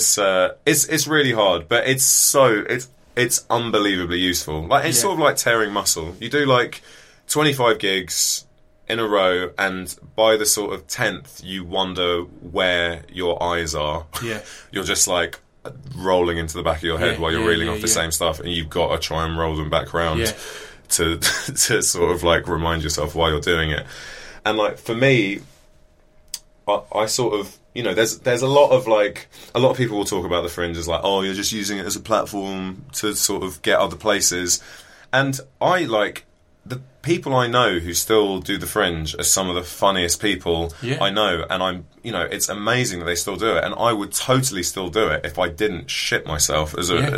it's really hard, but it's unbelievably useful. Like it's sort of like tearing muscle. You do like 25 gigs in a row, and by the sort of 10th, you wonder where your eyes are. You're just like rolling into the back of your head while you're reeling off the same stuff, and you've got to try and roll them back round to sort of like remind yourself why you're doing it. And like for me, I sort of, there's a lot of people will talk about the Fringe as like, oh, you're just using it as a platform to sort of get other places. And the people I know who still do the Fringe are some of the funniest people I know. And it's amazing that they still do it. And I would totally still do it if I didn't shit myself.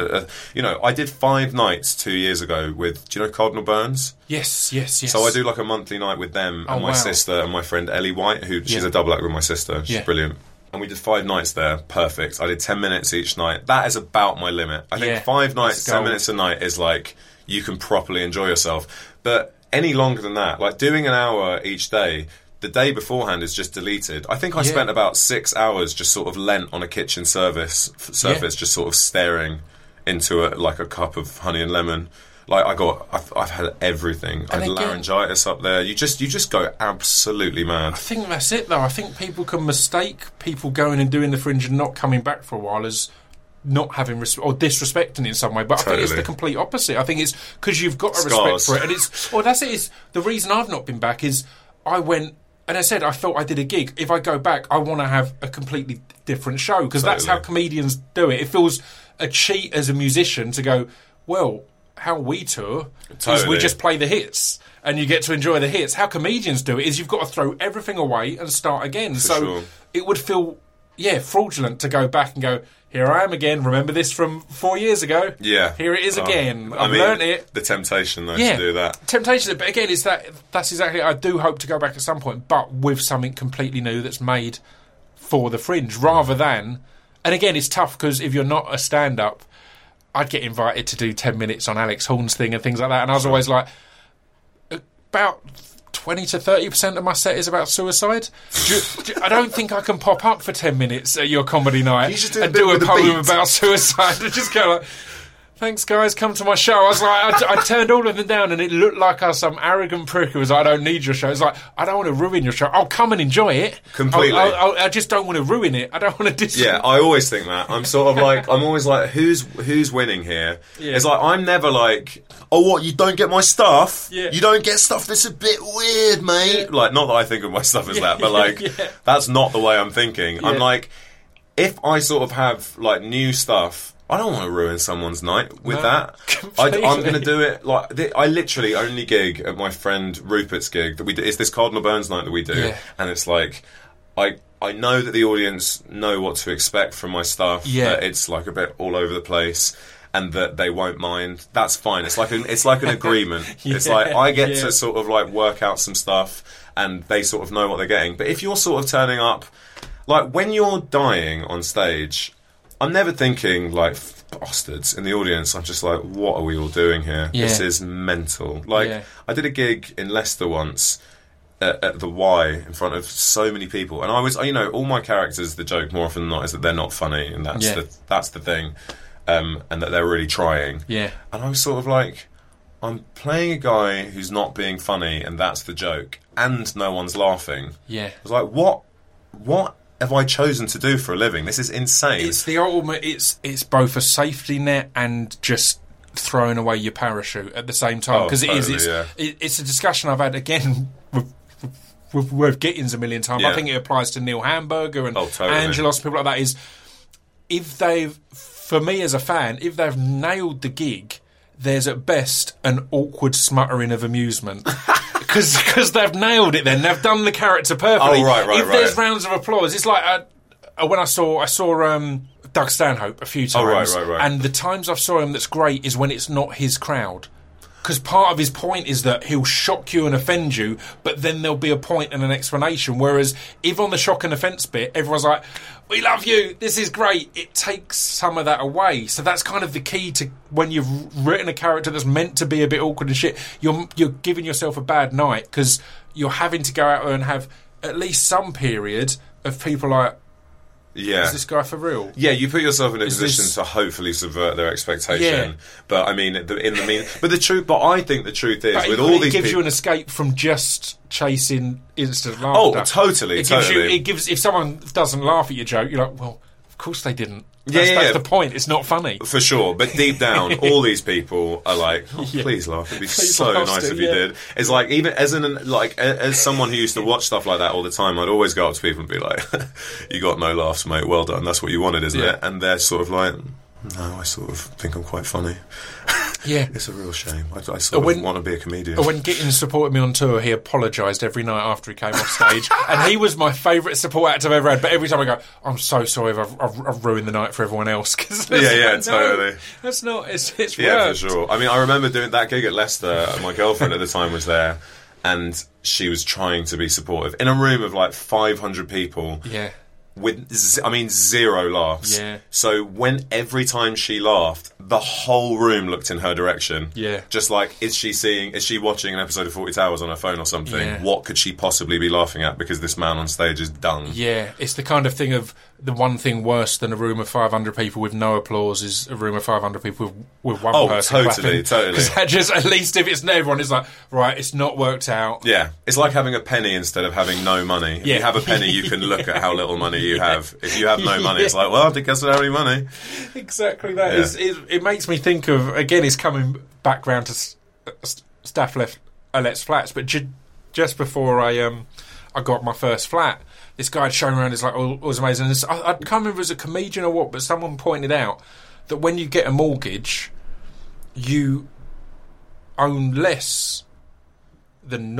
I did 5 nights 2 years ago with, do you know Cardinal Burns? Yes. So I do like a monthly night with them and my sister and my friend Ellie White, she's a double act with my sister. She's brilliant. And we did 5 nights there. Perfect. I did 10 minutes each night. That is about my limit. I think 5 nights, 10 minutes a night is like, you can properly enjoy yourself. But any longer than that, like doing an hour each day, the day beforehand is just deleted. I think I spent about 6 hours just sort of leant on a kitchen surface, just sort of staring into a cup of honey and lemon. Like I've had everything. I had laryngitis up there. You just go absolutely mad. I think that's it though. I think people can mistake people going and doing the Fringe and not coming back for a while as not having or disrespecting it in some way, but I think it's the complete opposite. I think it's because you've got a respect for it, and that's it. Is the reason I've not been back is I went and I said I felt I did a gig. If I go back, I want to have a completely different show because that's how comedians do it. It feels a cheat as a musician to go, well, how we tour is we just play the hits and you get to enjoy the hits. How comedians do it is you've got to throw everything away and start again. It would feel fraudulent to go back and go, here I am again, remember this from 4 years ago? Here it is again. I've learnt it. The temptation though to do that. Temptation, but again, that's exactly, I do hope to go back at some point, but with something completely new that's made for the Fringe, rather than, and again, it's tough because if you're not a stand-up, I'd get invited to do 10 minutes on Alex Horn's thing and things like that, and I was always like, about 20 to 30% of my set is about suicide. I don't think I can pop up for 10 minutes at your comedy night and do a poem about suicide and just go like, thanks, guys, come to my show. I was like, I turned all of them down, and it looked like I was some arrogant prick who was like, I don't need your show. It's like, I don't want to ruin your show. I'll come and enjoy it. Completely. I just don't want to ruin it. I don't want to disrupt. Yeah, I always think that. I'm sort of like, I'm always like, who's winning here? Yeah. It's like, I'm never like, oh, what, you don't get my stuff? Yeah. You don't get stuff that's a bit weird, mate? Yeah. Like, not that I think of my stuff as that, but like, that's not the way I'm thinking. Yeah. I'm like, if I sort of have like new stuff, I don't want to ruin someone's night with that. I'm going to do it like I literally only gig at my friend Rupert's gig that we do. It's this Cardinal Burns night that we do, and it's like I know that the audience know what to expect from my stuff. Yeah, that it's like a bit all over the place, and that they won't mind. That's fine. It's like an agreement. It's like I get to sort of like work out some stuff, and they sort of know what they're getting. But if you're sort of turning up, like when you're dying on stage, I'm never thinking like bastards in the audience. I'm just like, what are we all doing here? Yeah. This is mental. Like I did a gig in Leicester once at the Y in front of so many people, and I was, you know, all my characters, the joke more often than not is that they're not funny, and that's the thing, and that they're really trying. Yeah. And I was sort of like, I'm playing a guy who's not being funny, and that's the joke, and no one's laughing. Yeah. I was like, what have I chosen to do for a living? This is insane. It's the ultimate. It's both a safety net and just throwing away your parachute at the same time, because it's a discussion I've had again with Gittins a million times. I think it applies to Neil Hamburger and Angelos, people like that. Is if they've, for me as a fan, if they've nailed the gig, there's at best an awkward smuttering of amusement. Because they've nailed it then. They've done the character perfectly. Oh, right. If there's rounds of applause, it's like when I saw Doug Stanhope a few times. Oh, right. And the times I've saw him that's great is when it's not his crowd. Because part of his point is that he'll shock you and offend you, but then there'll be a point and an explanation. Whereas if on the shock and offence bit, everyone's like, we love you, this is great, it takes some of that away. So that's kind of the key to when you've written a character that's meant to be a bit awkward and shit, you're giving yourself a bad night because you're having to go out there and have at least some period of people like, is this guy for real? Yeah, you put yourself in a position to hopefully subvert their expectation. Yeah. But I mean, but I think the truth is, with all these, it gives you an escape from just chasing instant laughter. Oh, totally. It gives if someone doesn't laugh at your joke, you're like, well, of course they didn't. That's the point. It's not funny. For sure. But deep down, all these people are like, please laugh. It'd be so nice if you did. It's like, even as someone who used to watch stuff like that all the time, I'd always go up to people and be like, you got no laughs, mate. Well done. That's what you wanted, isn't it? And they're sort of like, no, I sort of think I'm quite funny. Yeah. It's a real shame. I sort of want to be a comedian. When Gittins supported me on tour, he apologised every night after he came off stage. And he was my favourite support act I've ever had. But every time I go, I'm so sorry if I've ruined the night for everyone else. Totally. That's not, it's worked. Yeah, for sure. I mean, I remember doing that gig at Leicester. My girlfriend at the time was there, and she was trying to be supportive. In a room of like 500 people. Yeah. With, zero laughs. Yeah. So every time she laughed, the whole room looked in her direction. Yeah. Just like, is she watching an episode of 40 Towers on her phone or something? Yeah. What could she possibly be laughing at because this man on stage is done? Yeah. It's the kind of thing of, the one thing worse than a room of 500 people with no applause is a room of 500 people with one person clapping. Totally. Because that just, at least if it's everyone, it's like, right, it's not worked out. Yeah. It's like having a penny instead of having no money. If you have a penny, you can look at how little money you have. If you have no money, it's like, well, I guess I don't have any money. Exactly that. Yeah. It makes me think of, again, it's coming back round to Staff Let's Flats, but just before I got my first flat, this guy had shown around, it's like, it was amazing. I can't remember if it was a comedian or what, but someone pointed out that when you get a mortgage, you own less than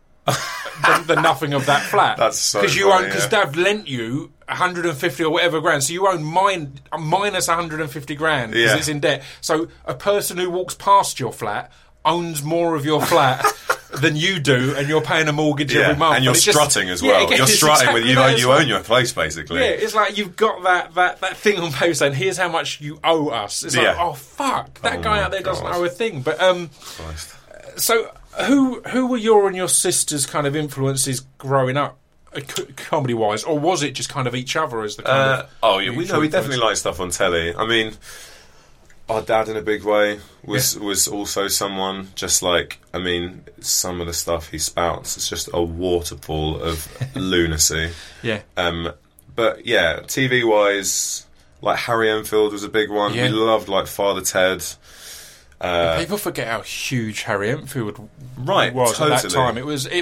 than nothing of that flat. That's so funny, because Dad lent you 150 or whatever grand, so you own minus 150 grand because it's in debt. So a person who walks past your flat owns more of your flat than you do, and you're paying a mortgage every month. And you're strutting as well. Again, you're strutting with you own your place, basically. Yeah, it's like you've got that thing on paper saying, here's how much you owe us. It's like, oh, fuck, that guy out there doesn't owe a thing. But so who were your and your sister's kind of influences growing up, comedy wise, or was it just kind of each other as the kind of? We definitely liked stuff on telly. I mean, our dad in a big way was also someone, just like, I mean, some of the stuff he spouts, it's just a waterfall of lunacy. Yeah. But yeah, TV wise, like Harry Enfield was a big one. We loved like Father Ted. People forget how huge Harry Enfield was totally. at that time.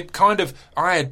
I had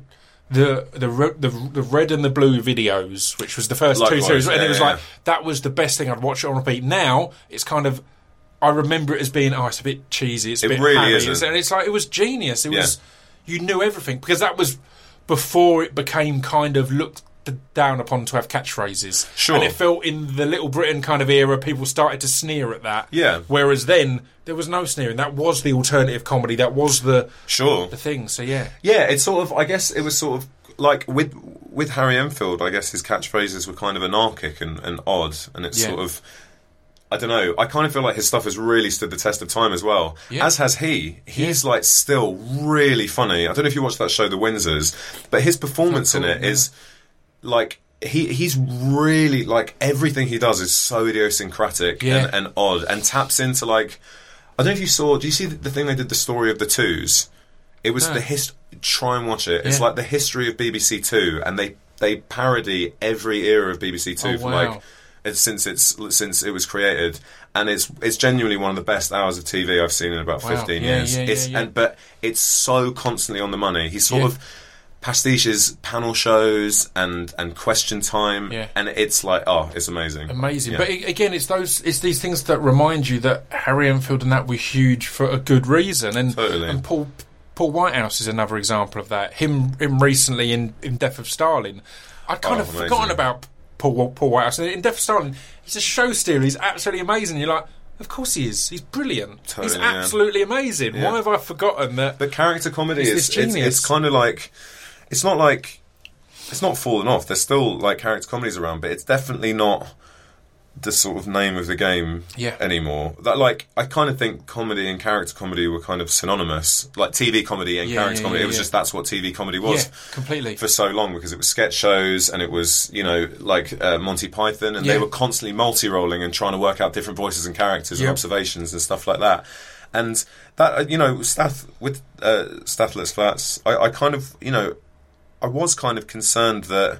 the red and the blue videos, which was the first two series, and it was like that was the best thing I'd watch it on repeat. Now it's kind of, I remember it as being, it's a bit cheesy, it's a bit really hammy, and it's like, it was genius. It was, you knew everything, because that was before it became kind of looked down upon to have catchphrases. Sure. And it felt in the Little Britain kind of era, people started to sneer at that. Yeah. Whereas then there was no sneering. That was the alternative comedy. That was the thing. So yeah. Yeah, it's sort of, I guess it was sort of like with Harry Enfield, I guess his catchphrases were kind of anarchic and odd, and it's sort of, I don't know, I kind of feel like his stuff has really stood the test of time as well. Yeah. As has he. He's like still really funny. I don't know if you watched that show, The Windsors, but his performance in it is like, he's really, like, everything he does is so idiosyncratic and odd, and taps into, like, I don't know if you saw, do you see the thing they did, the story of the Twos? It was try and watch it. It's like the history of BBC Two, and they parody every era of BBC Two since it was created, and it's genuinely one of the best hours of TV I've seen in about 15 years. But it's so constantly on the money. He's sort of pastiches panel shows and question time, and it's like, it's amazing. But again, it's these things that remind you that Harry Enfield and that were huge for a good reason, and totally. And Paul Whitehouse is another example of that. Him recently in Death of Stalin. I'd kind of forgotten about Paul Whitehouse. In Death of Stalin, he's a show stealer. He's absolutely amazing. You're like, of course he is. He's brilliant. Totally, he's absolutely amazing. Why have I forgotten that? But character comedy is it's kind of like, it's not fallen off. There's still like character comedies around, but it's definitely not the sort of name of the game anymore. That, like, I kind of think comedy and character comedy were kind of synonymous. Like TV comedy and character comedy. It was just, that's what TV comedy was. Completely. For so long, because it was sketch shows, and it was, like Monty Python, and they were constantly multi-rolling and trying to work out different voices and characters and observations and stuff like that. And that, with Stathless Flats, I kind of, I was kind of concerned that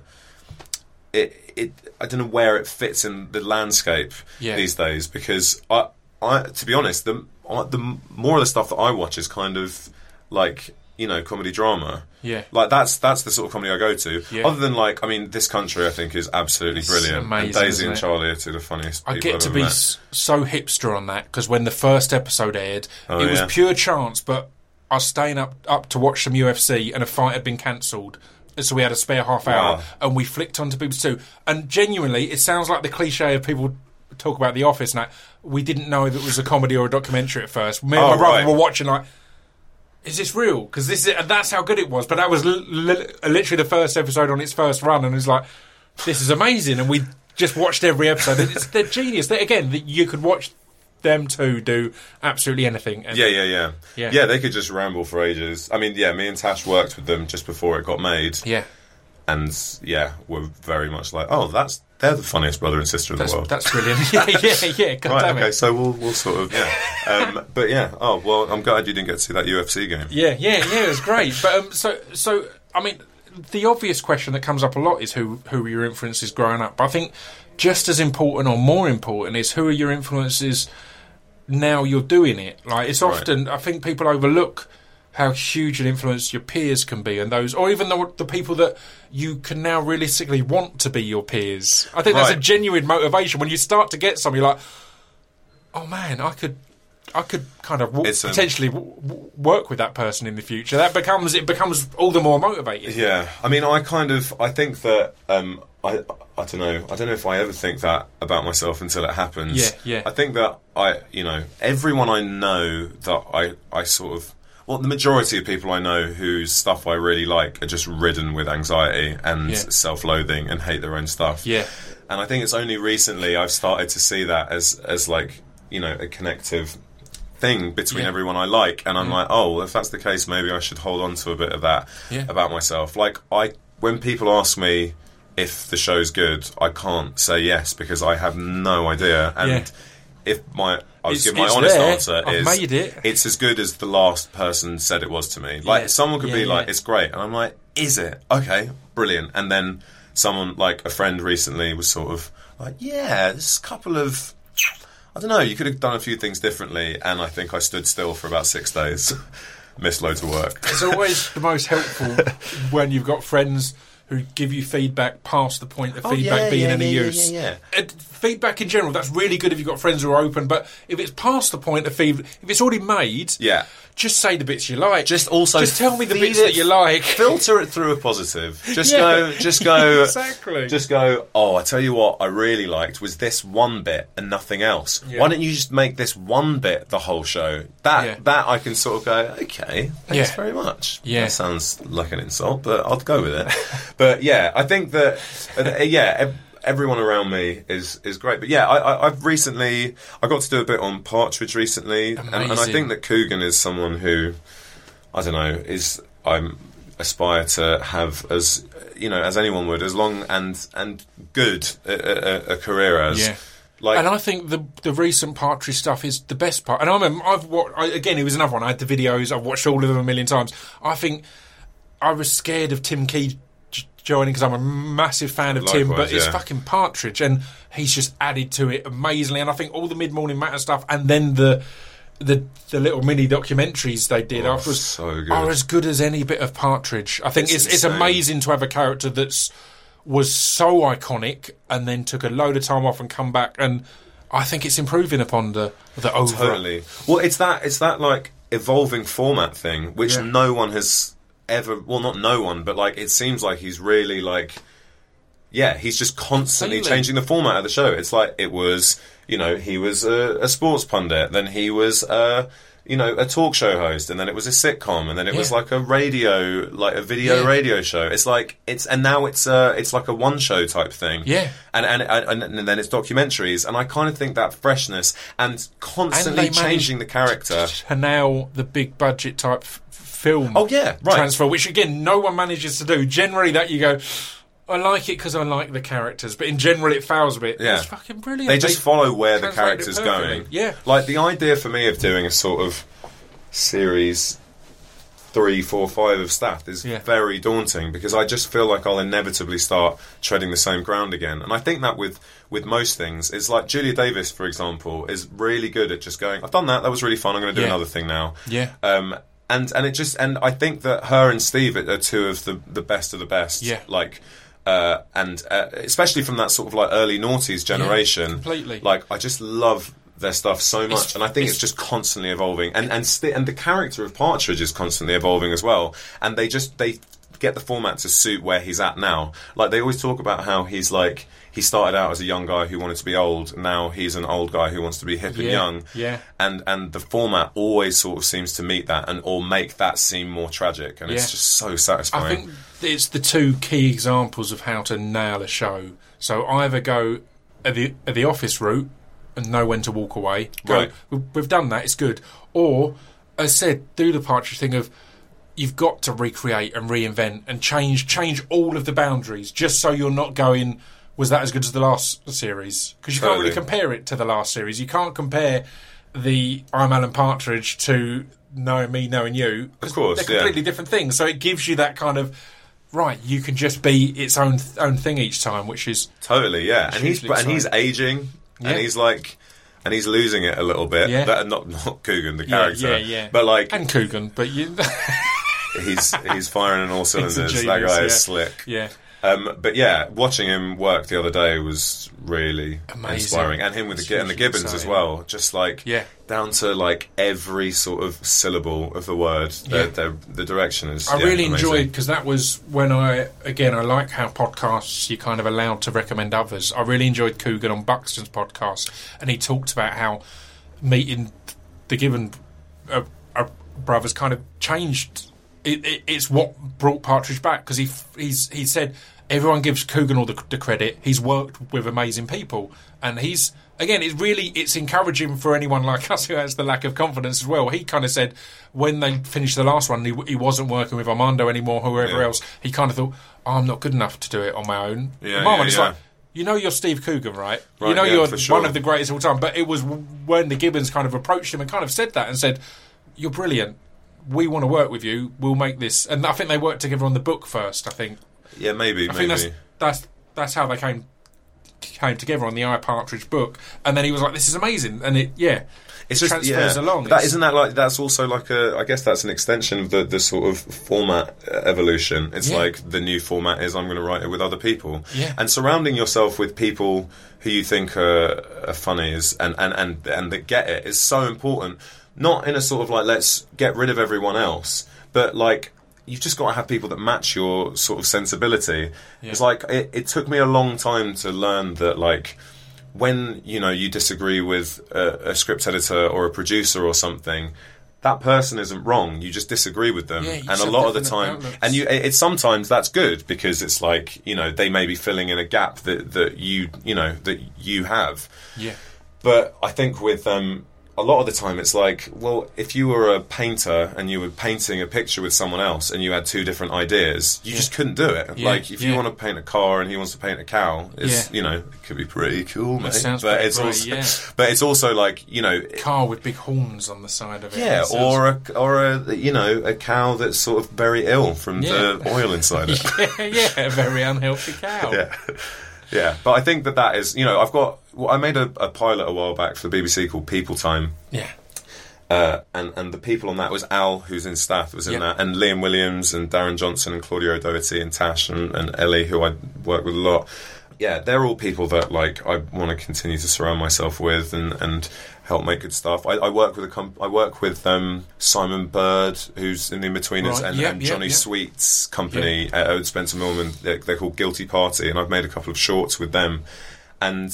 I don't know where it fits in the landscape these days, because I to be honest, the more of the stuff that I watch is kind of like, comedy drama. Yeah. Like that's the sort of comedy I go to. Yeah. Other than, like, I mean, This Country I think is absolutely brilliant. Amazing, and Daisy and Charlie are two of the funniest people I get I've to ever be met. So hipster on that, because when the first episode aired, it was pure chance, but I was staying up to watch some UFC, and a fight had been cancelled. So we had a spare half hour, and we flicked onto BBC Two. And genuinely, it sounds like the cliche of people talk about The Office, and we didn't know if it was a comedy or a documentary at first. Me and my brother were watching like, is this real? Because that's how good it was. But that was literally the first episode on its first run, and it was like, this is amazing. And we just watched every episode. They're genius. You could watch them two do absolutely anything. And Yeah, they could just ramble for ages. I mean, me and Tash worked with them just before it got made. Yeah. And, we're very much like, they're the funniest brother and sister in the world. That's brilliant. Yeah. God damn it. Okay, so we'll sort of, but I'm glad you didn't get to see that UFC game. Yeah, it was great. But, so, I mean, the obvious question that comes up a lot is who were your influences growing up? But I think just as important or more important is who are your influences now you're doing it. Like, it's often, I think people overlook how huge an influence your peers can be, and those, or even the people that you can now realistically want to be your peers. I think that's a genuine motivation. When you start to get some, you're like, oh man, I could kind of potentially work with that person in the future. It becomes all the more motivating. Yeah, I mean, I think that I don't know. I don't know if I ever think that about myself until it happens. Yeah. I think that everyone I know that I sort of, well, the majority of people I know whose stuff I really like are just ridden with anxiety and self-loathing and hate their own stuff. Yeah. And I think it's only recently I've started to see that as like, a connective thing between everyone I like, and I'm like, oh, well, if that's the case, maybe I should hold on to a bit of that about myself. Like, when people ask me if the show's good, I can't say yes because I have no idea. And if my honest answer is it's as good as the last person said it was to me. Like, someone could be like, it's great, and I'm like, is it? Okay, brilliant. And then someone, like a friend recently, was sort of like, there's a couple of, I don't know, you could have done a few things differently, and I think I stood still for about 6 days. Missed loads of work. It's always the most helpful when you've got friends who give you feedback past the point of feedback being any use. Feedback in general, that's really good if you've got friends who are open, but if it's past the point of feedback, if it's already made, just say the bits you like. Just tell me the bits that you like. Filter it through a positive. Just go exactly. Just go, oh, I tell you what I really liked was this one bit and nothing else. Why don't you just make this one bit the whole show? That I can sort of go, okay, thanks very much. That sounds like an insult, but I'll go with it. But I think that everyone around me is great. But I've recently, I got to do a bit on Partridge recently, and I think that Coogan is someone who, I don't know, I aspire to have as anyone would, as long and good a career as. Like, and I think the recent Partridge stuff is the best part. And I remember again, it was another one. I had the videos. I've watched all of them a million times. I think I was scared of Tim Key joining because I'm a massive fan of Tim, but it's fucking Partridge, and he's just added to it amazingly. And I think all the Mid-Morning Matter stuff, and then the little mini documentaries they did afterwards are as good as any bit of Partridge. I think it's amazing to have a character was so iconic and then took a load of time off and come back, and I think it's improving upon the over. Totally. Well, it's that like evolving format thing which no one has ever, well, not no one, but like it seems like he's really like, he's just constantly changing the format of the show. It's like it was, he was a sports pundit, then he was a talk show host, and then it was a sitcom, and then it was like a radio, like a video radio show. It's like now it's like a one show type thing. And then it's documentaries, and I kind of think that freshness and constantly changing the character. And now the big budget type film transfer, which again no one manages to do. Generally that you go, I like it because I like the characters, but in general it fails a bit. It's fucking brilliant. They just follow where the character's going. Like the idea for me of doing a sort of series 3, 4, 5 of Stath is very daunting, because I just feel like I'll inevitably start treading the same ground again. And I think that with most things, it's like Julia Davis, for example, is really good at just going, I've done that was really fun, I'm going to do another thing now. And I think that her and Steve are two of the best of the best. Like, and especially from that sort of like early noughties generation. Completely. Like, I just love their stuff so much, and I think it's just constantly evolving. And the character of Partridge is constantly evolving as well. And they get the format to suit where he's at now. Like, they always talk about how he's like, he started out as a young guy who wanted to be old. Now he's an old guy who wants to be hip and young. And the format always sort of seems to meet that or make that seem more tragic. And it's just so satisfying. I think it's the two key examples of how to nail a show. So either go at the Office route and know when to walk away. We've done that, it's good. Or, as I said, do the Partridge thing of, you've got to recreate and reinvent and change all of the boundaries, just so you're not going, was that as good as the last series? Because you can't really compare it to the last series. You can't compare the I'm Alan Partridge to Knowing Me, Knowing You. Of course, they're completely different things. So it gives you that kind of, right, you can just be its own thing each time, which is totally, and he's aging, and he's like, and he's losing it a little bit. That, not Coogan, the character, but like, and Coogan, but you. He's firing on all cylinders. That guy is slick. But watching him work the other day was really inspiring, and him with the Gibbons as well. Just like down to like every sort of syllable of the word. The direction is. I really enjoyed, because that was when I like how podcasts you're kind of allowed to recommend others. I really enjoyed Coogan on Buxton's podcast, and he talked about how meeting the Gibbon brothers kind of changed. It's what brought Partridge back, because he said everyone gives Coogan all the credit. He's worked with amazing people, and he's again, it's encouraging for anyone like us who has the lack of confidence as well. He kind of said when they finished the last one, he wasn't working with Armando anymore, whoever else. He kind of thought, I'm not good enough to do it on my own. It's like, you know you're Steve Coogan, right? You know you're one of the greatest of all time. But it was when the Gibbons kind of approached him and kind of said that and said, you're brilliant. We want to work with you. We'll make this. And I think they worked together on the book first, I think. Yeah, maybe. I think that's how they came together on the I, Partridge book. And then he was like, this is amazing. And it transfers along. That's also like I guess that's an extension of the sort of format evolution. It's like the new format is I'm going to write it with other people. Yeah. And surrounding yourself with people who you think are funny and that get it is so important. Not in a sort of like, let's get rid of everyone else, but like, you've just got to have people that match your sort of sensibility. Yeah. It's like, it took me a long time to learn that, like, when, you disagree with a script editor or a producer or something, that person isn't wrong. You just disagree with them. Yeah, and a lot of the time, and it's sometimes that's good because it's like, they may be filling in a gap that you have. Yeah. But I think with, a lot of the time it's like, well, if you were a painter and you were painting a picture with someone else and you had two different ideas, you just couldn't do it. Yeah. Like, if you want to paint a car and he wants to paint a cow, it's, it could be pretty cool, mate. But it's also like, car with big horns on the side of it. Yeah, or a cow that's sort of very ill from the oil inside it. A very unhealthy cow. Yeah. Yeah, but I think that is, I made a pilot a while back for the BBC called People Time. Yeah. And the people on that was Al, who's in Staff, was in that, and Liam Williams and Darren Johnson and Claudia O'Doherty and Tash and Ellie, who I work with a lot. Yeah, they're all people that, like, I want to continue to surround myself with and help make good stuff. I work with Simon Bird, who's in the In-Betweeners, and Johnny Sweet's company, Spencer Millman. They're called Guilty Party, and I've made a couple of shorts with them. And,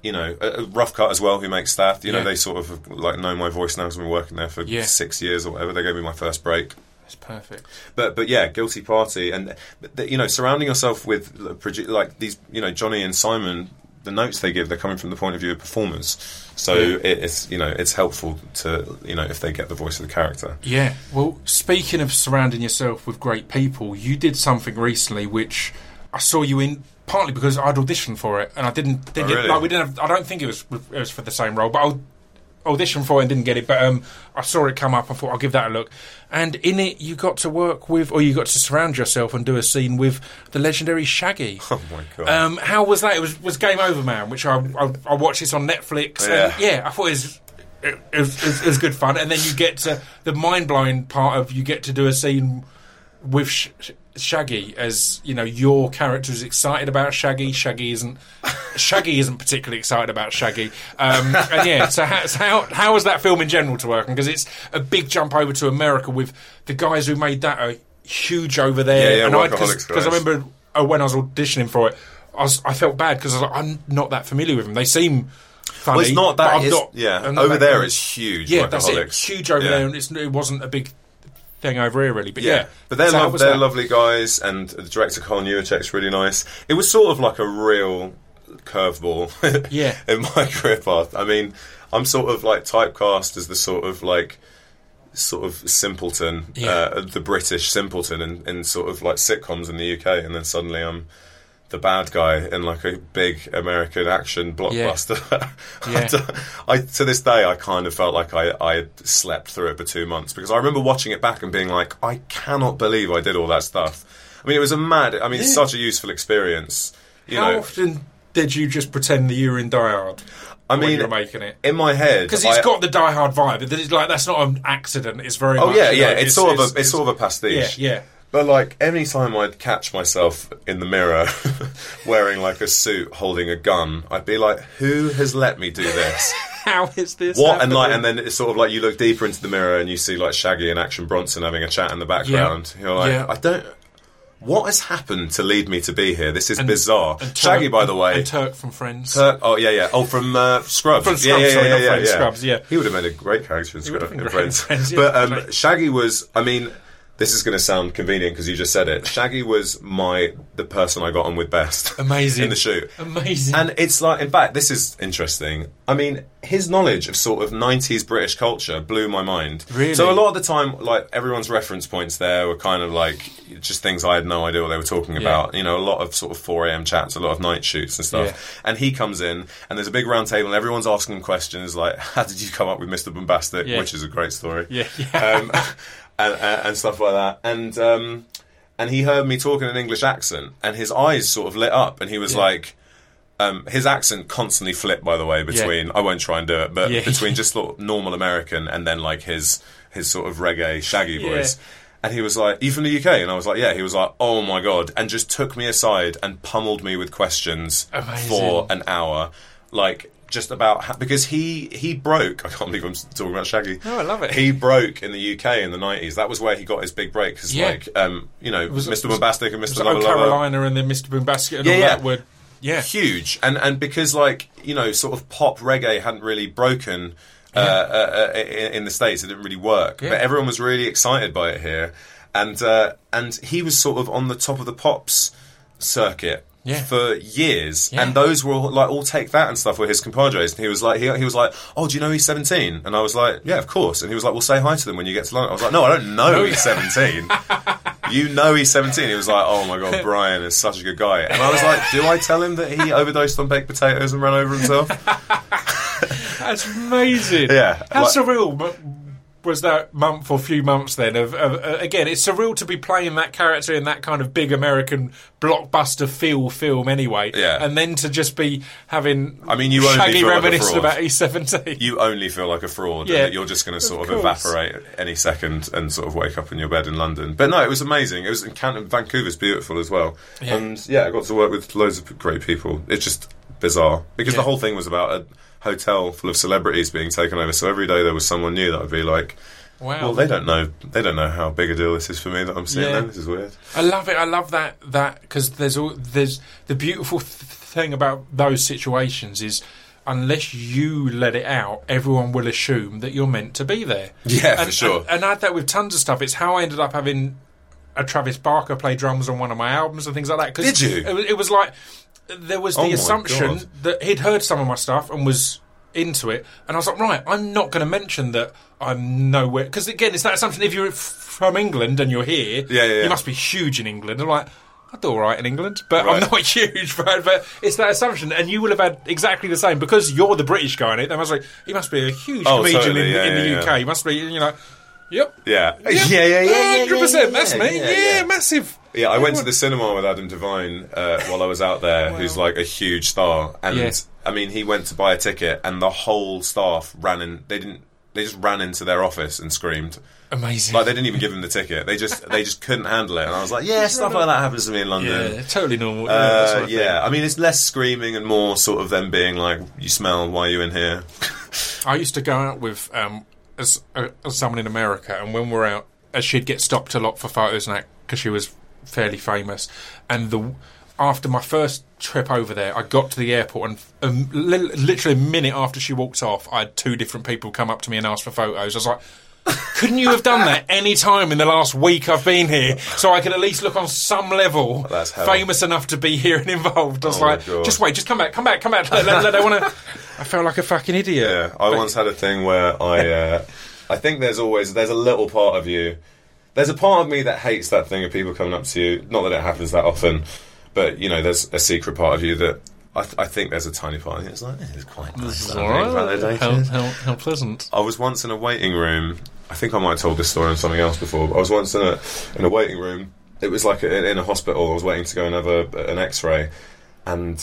Rough Cut as well, who makes Staff. They sort of like know my voice now because I've been working there for 6 years or whatever. They gave me my first break. That's perfect. But yeah, Guilty Party, and surrounding yourself with like these, Johnny and Simon. The notes they give, they're coming from the point of view of performers, so it's helpful to if they get the voice of the character. Yeah. Well, speaking of surrounding yourself with great people, you did something recently which I saw you in. Partly because I'd auditioned for it and I didn't think really? I don't think it was for the same role, but I auditioned for it and didn't get it. But I saw it come up. I thought I'll give that a look. And in it, you got to work with, or you got to surround yourself and do a scene with the legendary Shaggy. Oh my god! How was that? It was Game Over Man, which I watched this on Netflix. Yeah. And I thought it was good fun. And then you get to the mind blowing part of you get to do a scene with Shaggy, as your character is excited about Shaggy. Shaggy isn't particularly excited about Shaggy. So how was that film in general to work? Because it's a big jump over to America with the guys who made that are huge over there. Because I remember when I was auditioning for it, I felt bad because I was like, I'm not that familiar with them. They seem funny. Well, it's not that. Over there it's huge. Yeah, that's it. It's huge over there, and it wasn't a big thing over here, really. But but they're lovely guys, and the director Carl Newacek's really nice. It was sort of like a real curveball in my career path. I mean, I'm sort of like typecast as the sort of simpleton, the British simpleton in sort of like sitcoms in the UK, and then suddenly I'm the bad guy in like a big American action blockbuster. To this day, I kind of felt like I had slept through it for 2 months, because I remember watching it back and being like, I cannot believe I did all that stuff. I mean, it was it's such a useful experience. How often did you just pretend that you were in Die Hard? I mean, when you were making it in my head, because it's got the Die Hard vibe. It's like, that's not an accident. It's very much, It's sort of a pastiche. Yeah. But like, any time I'd catch myself in the mirror wearing like a suit, holding a gun, I'd be like, "Who has let me do this? How is this? What?" And then it's sort of like you look deeper into the mirror and you see like Shaggy and Action Bronson having a chat in the background. You're like, what has happened to lead me to be here? This is bizarre. Shaggy, by the way, and Turk from Friends. From Scrubs. From Scrubs, Scrubs. He would have made a great character in Friends. Friends, But Shaggy was, I mean, this is going to sound convenient because you just said it. Shaggy was the person I got on with best. Amazing. In the shoot. Amazing. And it's like, in fact, this is interesting. I mean, his knowledge of sort of 90s British culture blew my mind. Really? So a lot of the time, like, everyone's reference points there were kind of like just things I had no idea what they were talking about. You know, a lot of sort of 4 a.m. chats, a lot of night shoots and stuff. Yeah. And he comes in, and there's a big round table, and everyone's asking him questions like, how did you come up with Mr. Bombastic? Yeah. Which is a great story. Yeah. And stuff like that, and he heard me talking in an English accent, and his eyes sort of lit up, and he was like, his accent constantly flipped, by the way, between I won't try and do it, but between just sort of normal American and then like his sort of reggae Shaggy voice. And he was like, "Are you from the UK?" And I was like, "Yeah." He was like, "Oh my god," and just took me aside and pummeled me with questions for an hour, like. Just about because he broke. I can't believe I'm talking about Shaggy. No, I love it. He broke in the UK in the 90s. That was where he got his big break. Because like, you know, Mr. Bombastic and Mr. Lover Carolina and then Mr. Bombastic and all that were huge. And because like you know, sort of pop reggae hadn't really broken in the States. It didn't really work. But everyone was really excited by it here, and he was sort of on the top of the pops circuit. For years, and those were all take that and stuff were his compadres. And he was like, he was like, "Oh, do you know he's 17?" And I was like, "Yeah, of course." And he was like, "Well, say hi to them when you get to London." I was like, "No, I don't know he's 17." You know he's 17. He was like, "Oh my god, Brian is such a good guy." And I was like, "Do I tell him that he overdosed on baked potatoes and ran over himself?" That's amazing. Yeah, how surreal was that month or few months then of again, it's surreal to be playing that character in that kind of big American blockbuster film anyway, and then to just be having you Shaggy reminiscing about he's 17. You only feel like a fraud, and that you're just going to sort of evaporate any second and sort of wake up in your bed in London. But no, it was amazing. It was in Canton. Vancouver's beautiful as well, and I got to work with loads of great people. It's just bizarre because the whole thing was about a hotel full of celebrities being taken over, so every day there was someone new that would be like, wow, well, they don't know how big a deal this is for me that I'm seeing them. This is weird. I love it. I love that because there's the beautiful thing about those situations is unless you let it out, everyone will assume that you're meant to be there. For sure. And I had that with tons of stuff. It's how I ended up having a Travis Barker play drums on one of my albums and things like that. Did you? It was like there was the assumption that he'd heard some of my stuff and was into it, and I was like, right, I'm not going to mention that I'm nowhere, because again, it's that assumption if you're from England and you're here, you must be huge in England. I'm like, I do all right in England, but I'm not huge. But it's that assumption, and you will have had exactly the same because you're the British guy in it. They must like, he must be a huge comedian in the UK. He must be, you know. Yep. Yeah. 100%. That's me. Massive. Yeah, I went to the cinema with Adam Devine while I was out there, who's like a huge star. And I mean, he went to buy a ticket, and the whole staff ran in. They just ran into their office and screamed. Amazing. Like, they didn't even give him the ticket. They just couldn't handle it. And I was like, stuff like that happens to me in London. Yeah, totally normal. I mean, it's less screaming and more sort of them being like, "You smell. Why are you in here?" I used to go out with as someone in America, and when we're out, she'd get stopped a lot for photos and that because she was fairly famous. And after my first trip over there, I got to the airport, and literally a minute after she walked off, I had 2 different people come up to me and ask for photos. I was like, couldn't you have done that any time in the last week I've been here, so I could at least look on some level famous enough to be here and involved? I was like, just wait, just come back. I felt like a fucking idiot. Yeah, I once had a thing where I think there's a little part of you. There's a part of me that hates that thing of people coming up to you. Not that it happens that often, but you know, there's a secret part of you that I think there's a tiny part of you. It's like, this is quite nice. How pleasant. I was once in a waiting room. I think I might have told this story on something else before, but I was once in a waiting room. It was like in a hospital. I was waiting to go and have an X-ray, and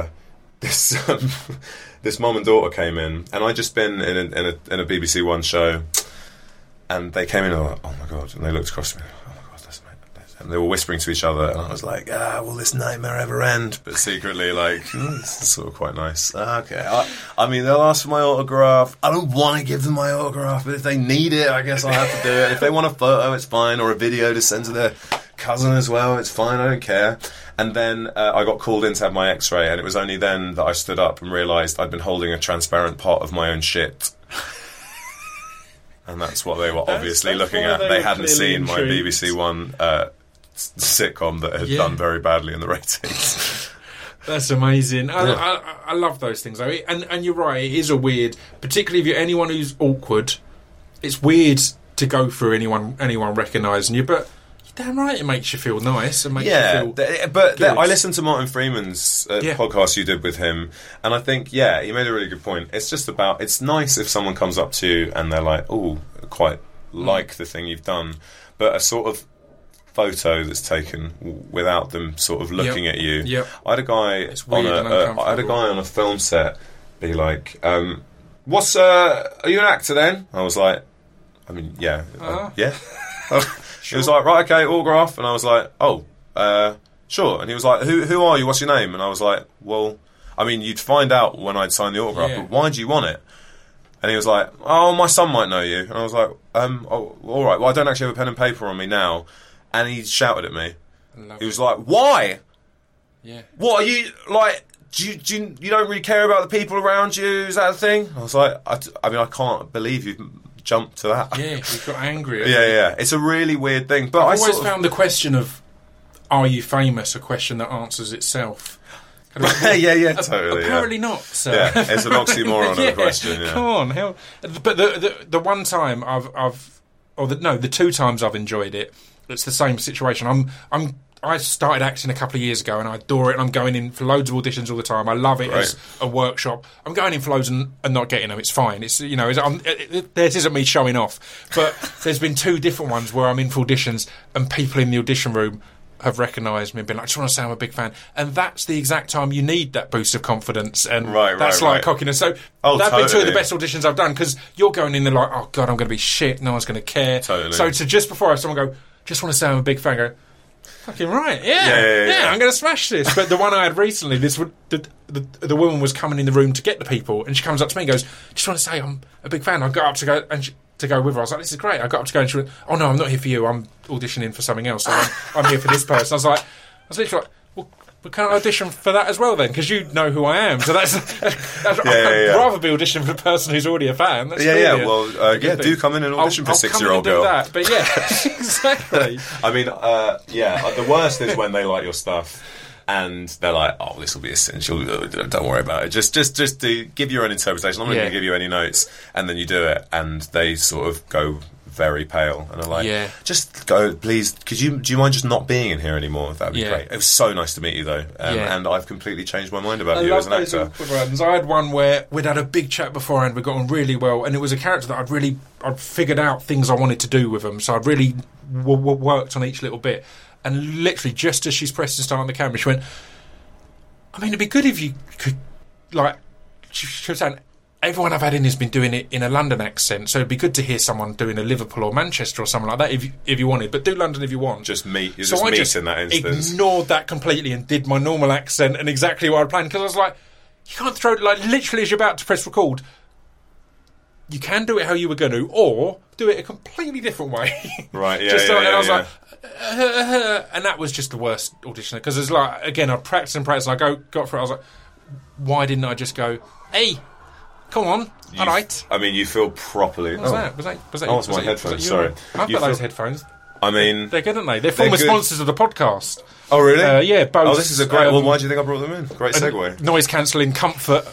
this mum and daughter came in, and I'd just been in a BBC One show, and they came in and were like, "Oh my god!" and they looked across at me. "Oh my god, that's amazing." And they were whispering to each other, and I was like, "Will this nightmare ever end?" But secretly, like, this is sort of quite nice. Okay, I mean, they'll ask for my autograph. I don't want to give them my autograph, but if they need it, I guess I'll have to do it. If they want a photo, it's fine, or a video to send to their cousin as well, it's fine, I don't care. And then I got called in to have my X-ray, and it was only then that I stood up and realised I'd been holding a transparent pot of my own shit. And that's what they were obviously looking at. They hadn't seen my BBC One sitcom that had done very badly in the ratings. That's amazing. I love those things, though. And you're right, it is a weird, particularly if you're anyone who's awkward, it's weird to go through anyone recognising you, but you're damn right it makes you feel nice and makes you feel but I listened to Martin Freeman's podcast you did with him, and I think, he made a really good point. It's just about, it's nice if someone comes up to you and they're like, oh, quite like the thing you've done, but a sort of photo that's taken without them sort of looking at you. Yep. I had a guy on a film set be like, "What's are you an actor then?" I was like, "I mean, yeah." He was like, "Right, okay, autograph," and I was like, "Oh, sure." And he was like, "Who are you? What's your name?" And I was like, "Well, I mean, you'd find out when I'd sign the autograph, but why do you want it?" And he was like, "Oh, my son might know you." And I was like, "Oh, all right. Well, I don't actually have a pen and paper on me now." And he shouted at me. He was like, "Why? Yeah. What are you like? You don't really care about the people around you? Is that a thing?" I was like, I mean, I can't believe you've jumped to that. Yeah, you got angry. Yeah. It's a really weird thing. But I've always found the question of, "Are you famous?" a question that answers itself. Totally. Apparently not. So. Yeah, it's an oxymoron of a question. Yeah. Come on, but the one time the 2 times I've enjoyed it. It's the same situation. I started acting a couple of years ago, and I adore it. And I'm going in for loads of auditions all the time. I love it as a workshop. I'm going in for loads and not getting them. It's fine. It's this isn't me showing off. But there's been 2 different ones where I'm in for auditions, and people in the audition room have recognised me and been like, "I just want to say I'm a big fan." And that's the exact time you need that boost of confidence, and that's cockiness. So that's been 2 of the best auditions I've done, because you're going in there like, "Oh God, I'm going to be shit. No one's going to care." Totally. So to just before I have someone go, "Just want to say I'm a big fan," go, "Fucking right, yeah, I'm going to smash this." But the one I had recently, the woman was coming in the room to get the people, and she comes up to me and goes, "Just want to say I'm a big fan." I got up to go to go with her. I was like, "This is great." I got up to go, and she went, "Oh no, I'm not here for you. I'm auditioning for something else. I'm here for this person." I was literally like, "Well, can I audition for that as well then? Because you know who I am." So that's I'd rather be auditioning for the person who's already a fan. That's do come in and audition for 6-year-old girl. That, but exactly. I mean, the worst is when they like your stuff and they're like, "Oh, this will be essential. Don't worry about it. Just give your own interpretation. I'm not going to give you any notes." And then you do it, and they sort of go very pale and are like, "Just go, please. Do you mind just not being in here anymore? That'd be great." It was so nice to meet you, though, and I've completely changed my mind about you as an actor. I had one where we'd had a big chat beforehand. We got on really well, and it was a character that I'd figured out things I wanted to do with them. So I'd really worked on each little bit. And literally, just as she's pressing start on the camera, she went, "I mean, it'd be good if you could, like," she was saying, "Everyone I've had in has been doing it in a London accent, so it'd be good to hear someone doing a Liverpool or Manchester or something like that if you wanted. But do London if you want." Just meet. You're so just in that instance. Ignored that completely and did my normal accent and exactly what I'd planned, because I was like, you can't throw it, like, literally as you're about to press record. You can do it how you were going to, or do it a completely different way. Right, and I was like, and that was just the worst audition, because it's like, again, I practiced and I got for it. I was like, why didn't I just go, "Hey, come on, all right"? I mean, you feel properly. What was that? Was that? Oh, it's my headphones. Sorry, I've got those headphones. I mean, they're good, aren't they? They're former sponsors of the podcast. Oh, really? Yeah, both. Oh, this is a great. Well, why do you think I brought them in? Great segue. Noise cancelling comfort.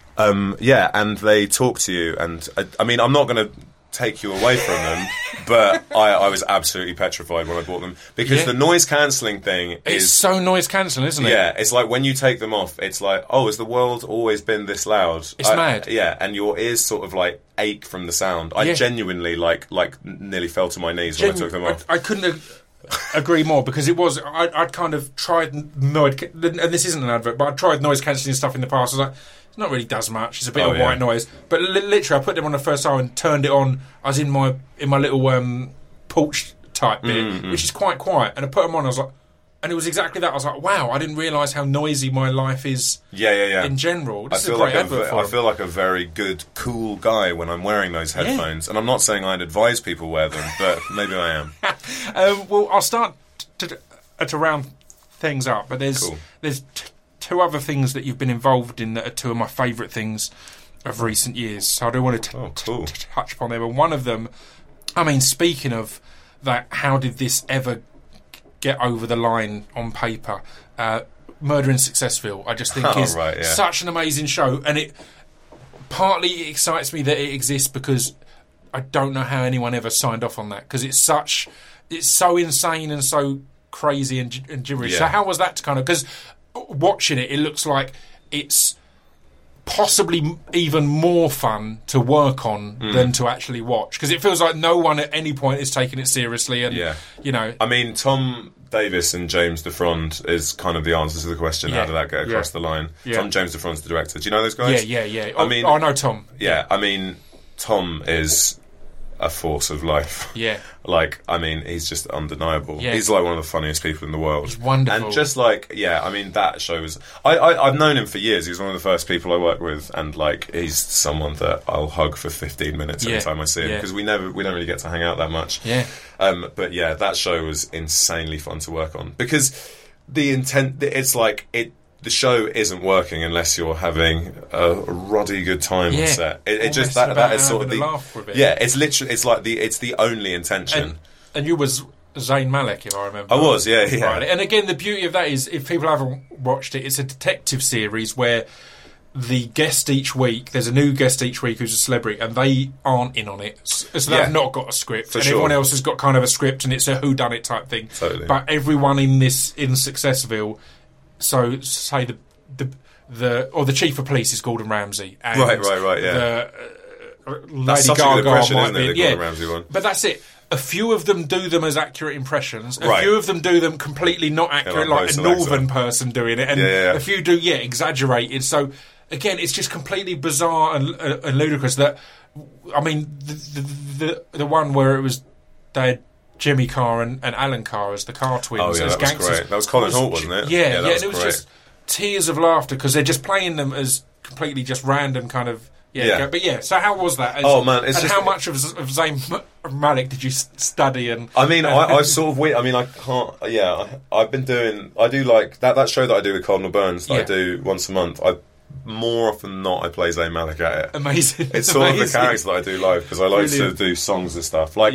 And they talk to you, and I mean, I'm not going to take you away from them, but I was absolutely petrified when I bought them, because the noise cancelling thing is so noise cancelling, isn't it? Yeah, it's like when you take them off, it's like, oh, has the world always been this loud? It's mad. Yeah, and your ears sort of like ache from the sound. I genuinely like nearly fell to my knees when I took them off. I couldn't agree more, because it was I'd kind of tried and this isn't an advert, but I tried noise cancelling stuff in the past. I was like, it not really does much. It's a bit of white noise, but literally, I put them on the first time and turned it on. I was in my little porch type bit, which is quite quiet, and I put them on. I was like, and it was exactly that. I was like, wow, I didn't realise how noisy my life is. In general, this is a great advert for I feel like a very good, cool guy when I'm wearing those headphones, and I'm not saying I'd advise people wear them, but maybe I am. Well, I'll start to round things up, but there's 2 other things that you've been involved in that are 2 of my favourite things of recent years. So I do want to touch upon them. And one of them, I mean, speaking of that, how did this ever get over the line on paper? Murder in Successville, I just think is such an amazing show, and it partly excites me that it exists because I don't know how anyone ever signed off on that, because it's so insane and so crazy and gibberish. So how was that to kind of, because watching it looks like it's possibly even more fun to work on than to actually watch, because it feels like no one at any point is taking it seriously. And you know, I mean, Tom Davis and James Defrond is kind of the answer to the question, how did that get across the line? James Defrond's the director. Do you know those guys? Yeah. I mean, I know Tom. Yeah, I mean, Tom is a force of life. Yeah. Like, I mean, he's just undeniable. Yeah. He's like one of the funniest people in the world. He's wonderful. And just like, I mean, that show was... I've known him for years. He's one of the first people I worked with, and like, he's someone that I'll hug for 15 minutes every time I see him, because we don't really get to hang out that much. Yeah. But yeah, that show was insanely fun to work on, because the intent... It's like... The show isn't working unless you're having a ruddy good time on set. It just that is sort of the it's literally it's the only intention. And you was Zayn Malik, if I remember. I was, yeah. Right. And again, the beauty of that is, if people haven't watched it, it's a detective series where the guest each week, there's a new guest each week who's a celebrity, and they aren't in on it, so they've not got a script, and everyone else has got kind of a script, and it's a whodunit type thing. Totally. But everyone in Successville. So, say the chief of police is Gordon Ramsay. And right, yeah. Lady Gaga might be, the Gordon Ramsay one. But that's it. A few of them do them as accurate impressions. A few of them do them completely not accurate, like a northern person doing it. And a few do, exaggerated. So, again, it's just completely bizarre and ludicrous. That, I mean, the one where it was they had Jimmy Carr and Alan Carr as the Carr twins as gangsters. Was great. That was Colin Hall, wasn't it? Yeah, and it was just tears of laughter, because they're just playing them as completely just random kind of... But so how was that? How much of Zayn Malik did you study? And I mean, I sort of... I mean, I can't... I've been doing... I do like... That show that I do with Cardinal Burns that I do once a month, more often than not, I play Zayn Malik at it. Amazing. It's sort of the character that I do live, because I like to do songs and stuff. Like,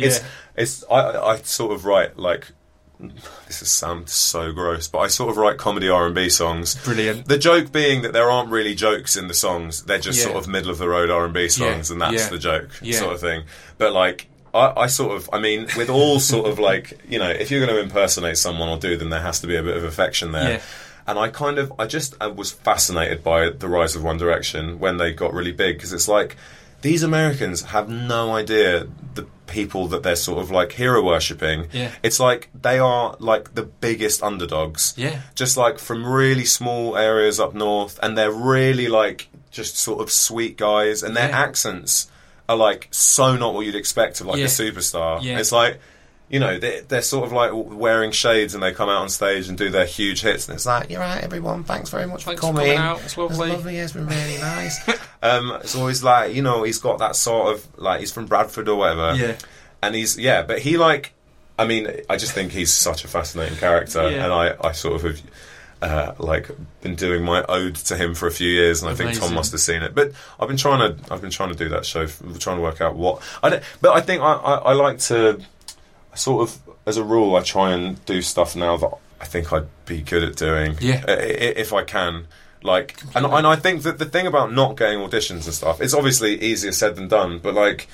I sort of write, like... This sounds so gross, but I sort of write comedy R&B songs. Brilliant. The joke being that there aren't really jokes in the songs; they're just sort of middle of the road R&B songs, and that's the joke sort of thing. But like, I sort of, I mean, with all sort of like, you know, if you're going to impersonate someone or do them, there has to be a bit of affection there. Yeah. And I was fascinated by the rise of One Direction when they got really big, because it's like, these Americans have no idea the people that they're sort of like hero worshipping. Yeah. It's like they are like the biggest underdogs. Yeah. Just like from really small areas up north, and they're really like just sort of sweet guys, and their accents are like so not what you'd expect of like a superstar. Yeah. It's like, you know, they're sort of like wearing shades, and they come out on stage and do their huge hits, and it's like, you're right, everyone, thanks very much for coming out. It's lovely. It's been really nice. It's always like, you know, he's got that sort of like, he's from Bradford or whatever. Yeah. And but he like, I mean, I just think he's such a fascinating character, and I sort of have like been doing my ode to him for a few years, and I think Tom must have seen it. But I've been trying to do that show, trying to work out what but I think I like to sort of, as a rule, I try and do stuff now that I think I'd be good at doing, if I can. Like, and I think that the thing about not getting auditions and stuff, it's obviously easier said than done, but like,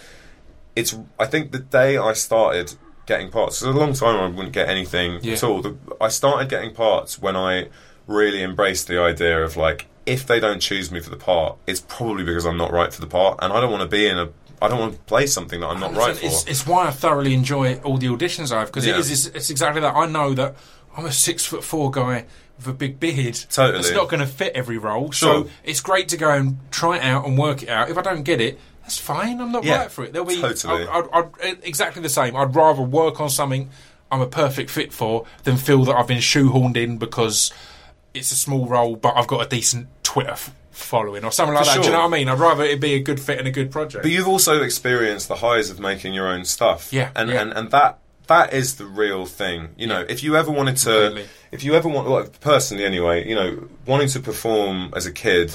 I think the day I started getting parts, for a long time I wouldn't get anything at all. I started getting parts when I really embraced the idea of like, if they don't choose me for the part, it's probably because I'm not right for the part, and I don't want to play something that I'm not right for. It's why I thoroughly enjoy all the auditions I have, because it's exactly that. I know that I'm a 6'4" guy with a big beard. Totally. It's not going to fit every role. Sure. So it's great to go and try it out and work it out. If I don't get it, that's fine. I'm not right for it. There'll be totally. I'd exactly the same. I'd rather work on something I'm a perfect fit for than feel that I've been shoehorned in because it's a small role, but I've got a decent Twitter following or something like that. Do you know what I mean? I'd rather it be a good fit and a good project. But you've also experienced the highs of making your own stuff. Yeah. And that is the real thing. You know, if you ever wanted to... Completely. If you ever want... Well, personally anyway, you know, wanting to perform as a kid...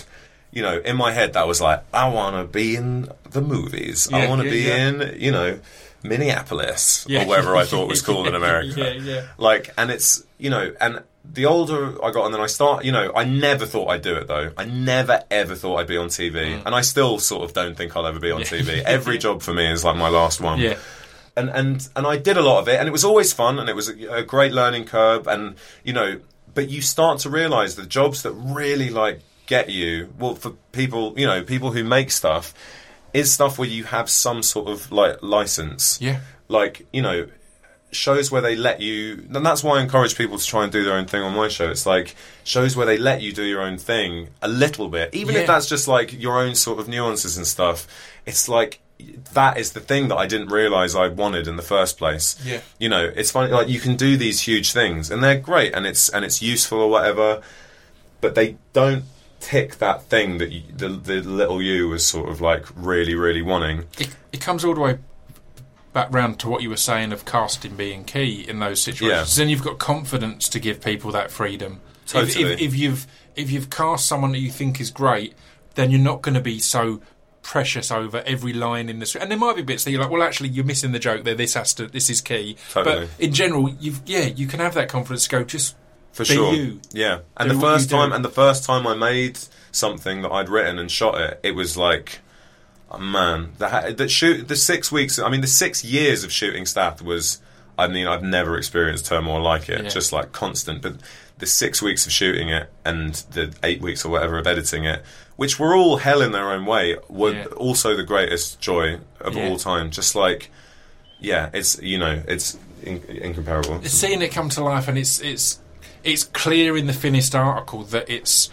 you know, in my head, that was like, I want to be in the movies. I want to be in, you know, Minneapolis or wherever I thought was cool in America. Like, and it's, you know, and the older I got, and then I never thought I'd do it, though. I never, ever thought I'd be on TV. And I still sort of don't think I'll ever be on TV. Every job for me is like my last one. And I did a lot of it, and it was always fun, and it was a great learning curve, and, you know, but you start to realise the jobs that really, like, get you, well, for people, you know, people who make stuff, is stuff where you have some sort of, like, licence. Like, you know, shows where they let you, and that's why I encourage people to try and do their own thing on my show. It's like shows where they let you do your own thing a little bit, even if that's just like your own sort of nuances and stuff. It's like that is the thing that I didn't realise I wanted in the first place. You know, it's funny, like you can do these huge things and they're great and it's useful or whatever, but they don't tick that thing that the little you was sort of like really, really wanting. It comes all the way back round to what you were saying of casting being key in those situations. Then you've got confidence to give people that freedom. Totally. If you've cast someone that you think is great, then you're not going to be so precious over every line in the script. And there might be bits that you're like, well, actually, you're missing the joke there. This is key. Totally. But in general, you can have that confidence to go just for be sure. you. Yeah. And the first time I made something that I'd written and shot it was like, oh, man, the 6 weeks. I mean, the 6 years of shooting Stath was. I mean, I've never experienced turmoil like it. Just like constant. But the 6 weeks of shooting it and the 8 weeks or whatever of editing it, which were all hell in their own way, were also the greatest joy of all time. Just like, it's it's incomparable. Seeing it come to life, and it's clear in the finished article that it's.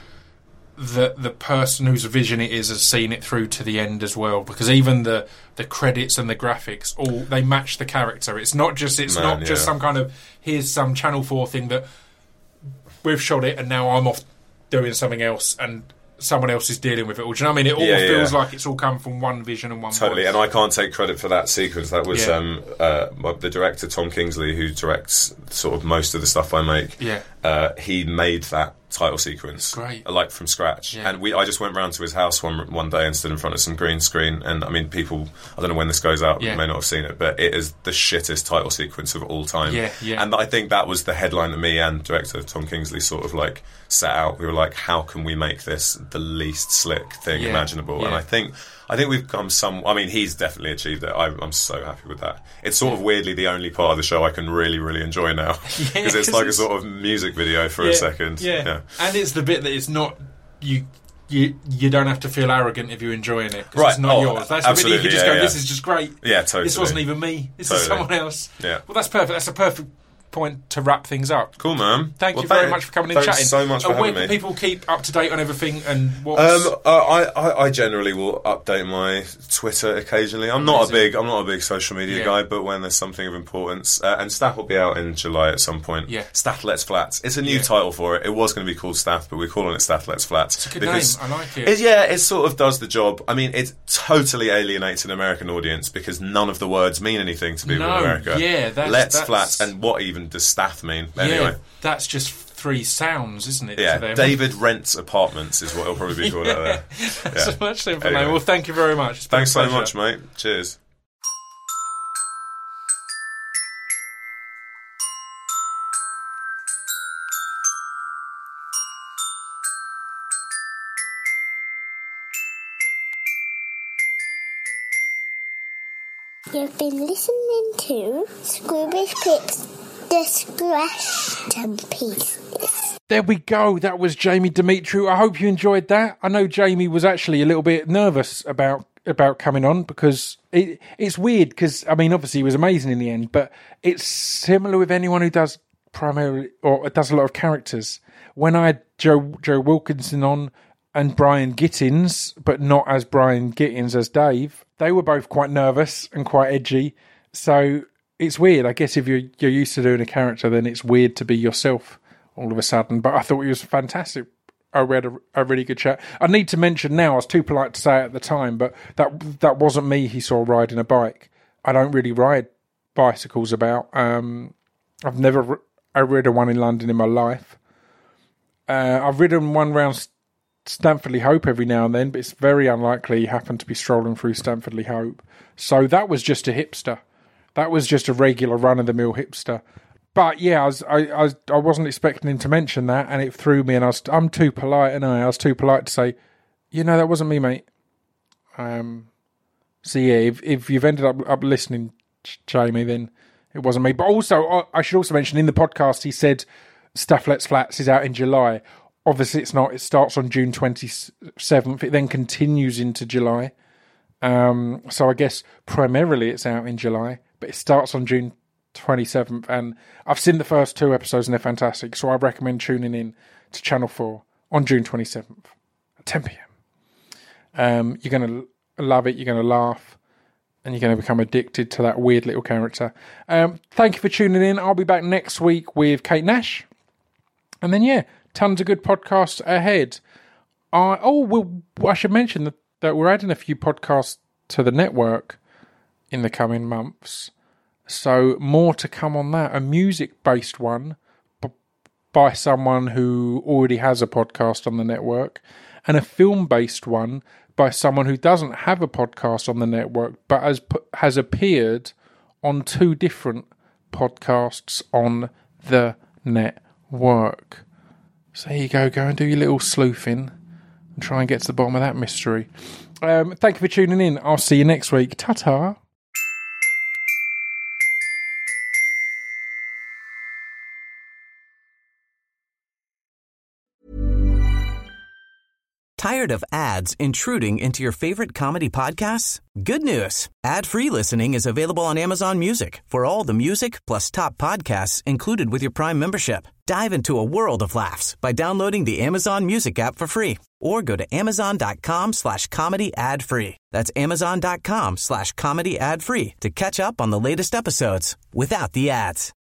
The person whose vision it is has seen it through to the end as well, because even the credits and the graphics they match the character. It's not just some kind of here's some Channel 4 thing that we've shot it and now I'm off doing something else and someone else is dealing with it. Do you know what I mean? It all feels like it's all come from one vision and one totally voice. And I can't take credit for that sequence. That was the director Tom Kingsley, who directs sort of most of the stuff I make. He made that title sequence, like from scratch. And I just went round to his house one day and stood in front of some green screen. And I mean, people, I don't know when this goes out, may not have seen it, but it is the shittest title sequence of all time. And I think that was the headline that me and director Tom Kingsley sort of like set out. We were like, how can we make this the least slick thing imaginable? And I think we've come I mean, he's definitely achieved it. I'm so happy with that. It's sort of weirdly the only part of the show I can really, really enjoy now. Because it's like a sort of music video for a second. And it's the bit that it's not... You don't have to feel arrogant if you're enjoying it. Because it's not yours. That's the bit that you can just go, this is just great. Yeah, totally. This wasn't even me. This is someone else. Yeah. Well, that's perfect. That's a perfect point to wrap things up. Cool, man. Thank you very much for coming and chatting. Thanks so much for having me. Where can people keep up to date on everything and what's... I generally will update my Twitter occasionally. I'm not a big social media guy, but when there's something of importance, and Stath will be out in July at some point. Stath Lets Flats. It's a new title for it. It was going to be called Stath, but we're calling it Stath Lets Flats. It's a good name. I like it. It sort of does the job. I mean, it totally alienates an American audience because none of the words mean anything to people in America. Let's Flats, and what even does Stath mean? Anyway, that's just 3 sounds, isn't it? Yeah, David Rents Apartments is what it'll probably be called out there. That's a much simpler name. Well, thank you very much. Thanks so much, mate. Cheers. You've been listening to Scroobius Pip's Discretion Pieces. There we go. That was Jamie Demetriou. I hope you enjoyed that. I know Jamie was actually a little bit nervous about coming on because it's weird because, I mean, obviously he was amazing in the end, but it's similar with anyone who does primarily or does a lot of characters. When I had Joe Wilkinson on and Brian Gittins, but not as Brian Gittins as Dave, they were both quite nervous and quite edgy. So it's weird. I guess if you're used to doing a character, then it's weird to be yourself all of a sudden. But I thought it was fantastic. We had a really good chat. I need to mention now, I was too polite to say it at the time, but that wasn't me he saw riding a bike. I don't really ride bicycles about. I've never ridden one in London in my life. I've ridden one round Stamford-le-Hope every now and then, but it's very unlikely he happened to be strolling through Stamford-le-Hope. So that was just a hipster. That was just a regular run-of-the-mill hipster. But yeah, I wasn't expecting him to mention that, and it threw me, and I'm too polite, and I was too polite to say, that wasn't me, mate. So yeah, if you've ended up listening, Jamie, then it wasn't me. But also, I should also mention, in the podcast, he said Stuff Let's Flats is out in July. Obviously, it's not. It starts on June 27th. It then continues into July. So I guess primarily it's out in July, but it starts on June 27th. And I've seen the first 2 episodes and they're fantastic. So I recommend tuning in to Channel 4 on June 27th at 10 p.m. You're going to love it. You're going to laugh. And you're going to become addicted to that weird little character. Thank you for tuning in. I'll be back next week with Kate Nash. And then, tons of good podcasts ahead. I should mention that we're adding a few podcasts to the network in the coming months. So more to come on that. A music-based one by someone who already has a podcast on the network. And a film-based one by someone who doesn't have a podcast on the network, but has appeared on 2 different podcasts on the network. So there you go and do your little sleuthing and try and get to the bottom of that mystery. Thank you for tuning in. I'll see you next week. Ta-ta. Tired of ads intruding into your favorite comedy podcasts? Good news. Ad-free listening is available on Amazon Music for all the music plus top podcasts included with your Prime membership. Dive into a world of laughs by downloading the Amazon Music app for free or go to amazon.com/comedy ad-free. That's amazon.com/comedy ad-free to catch up on the latest episodes without the ads.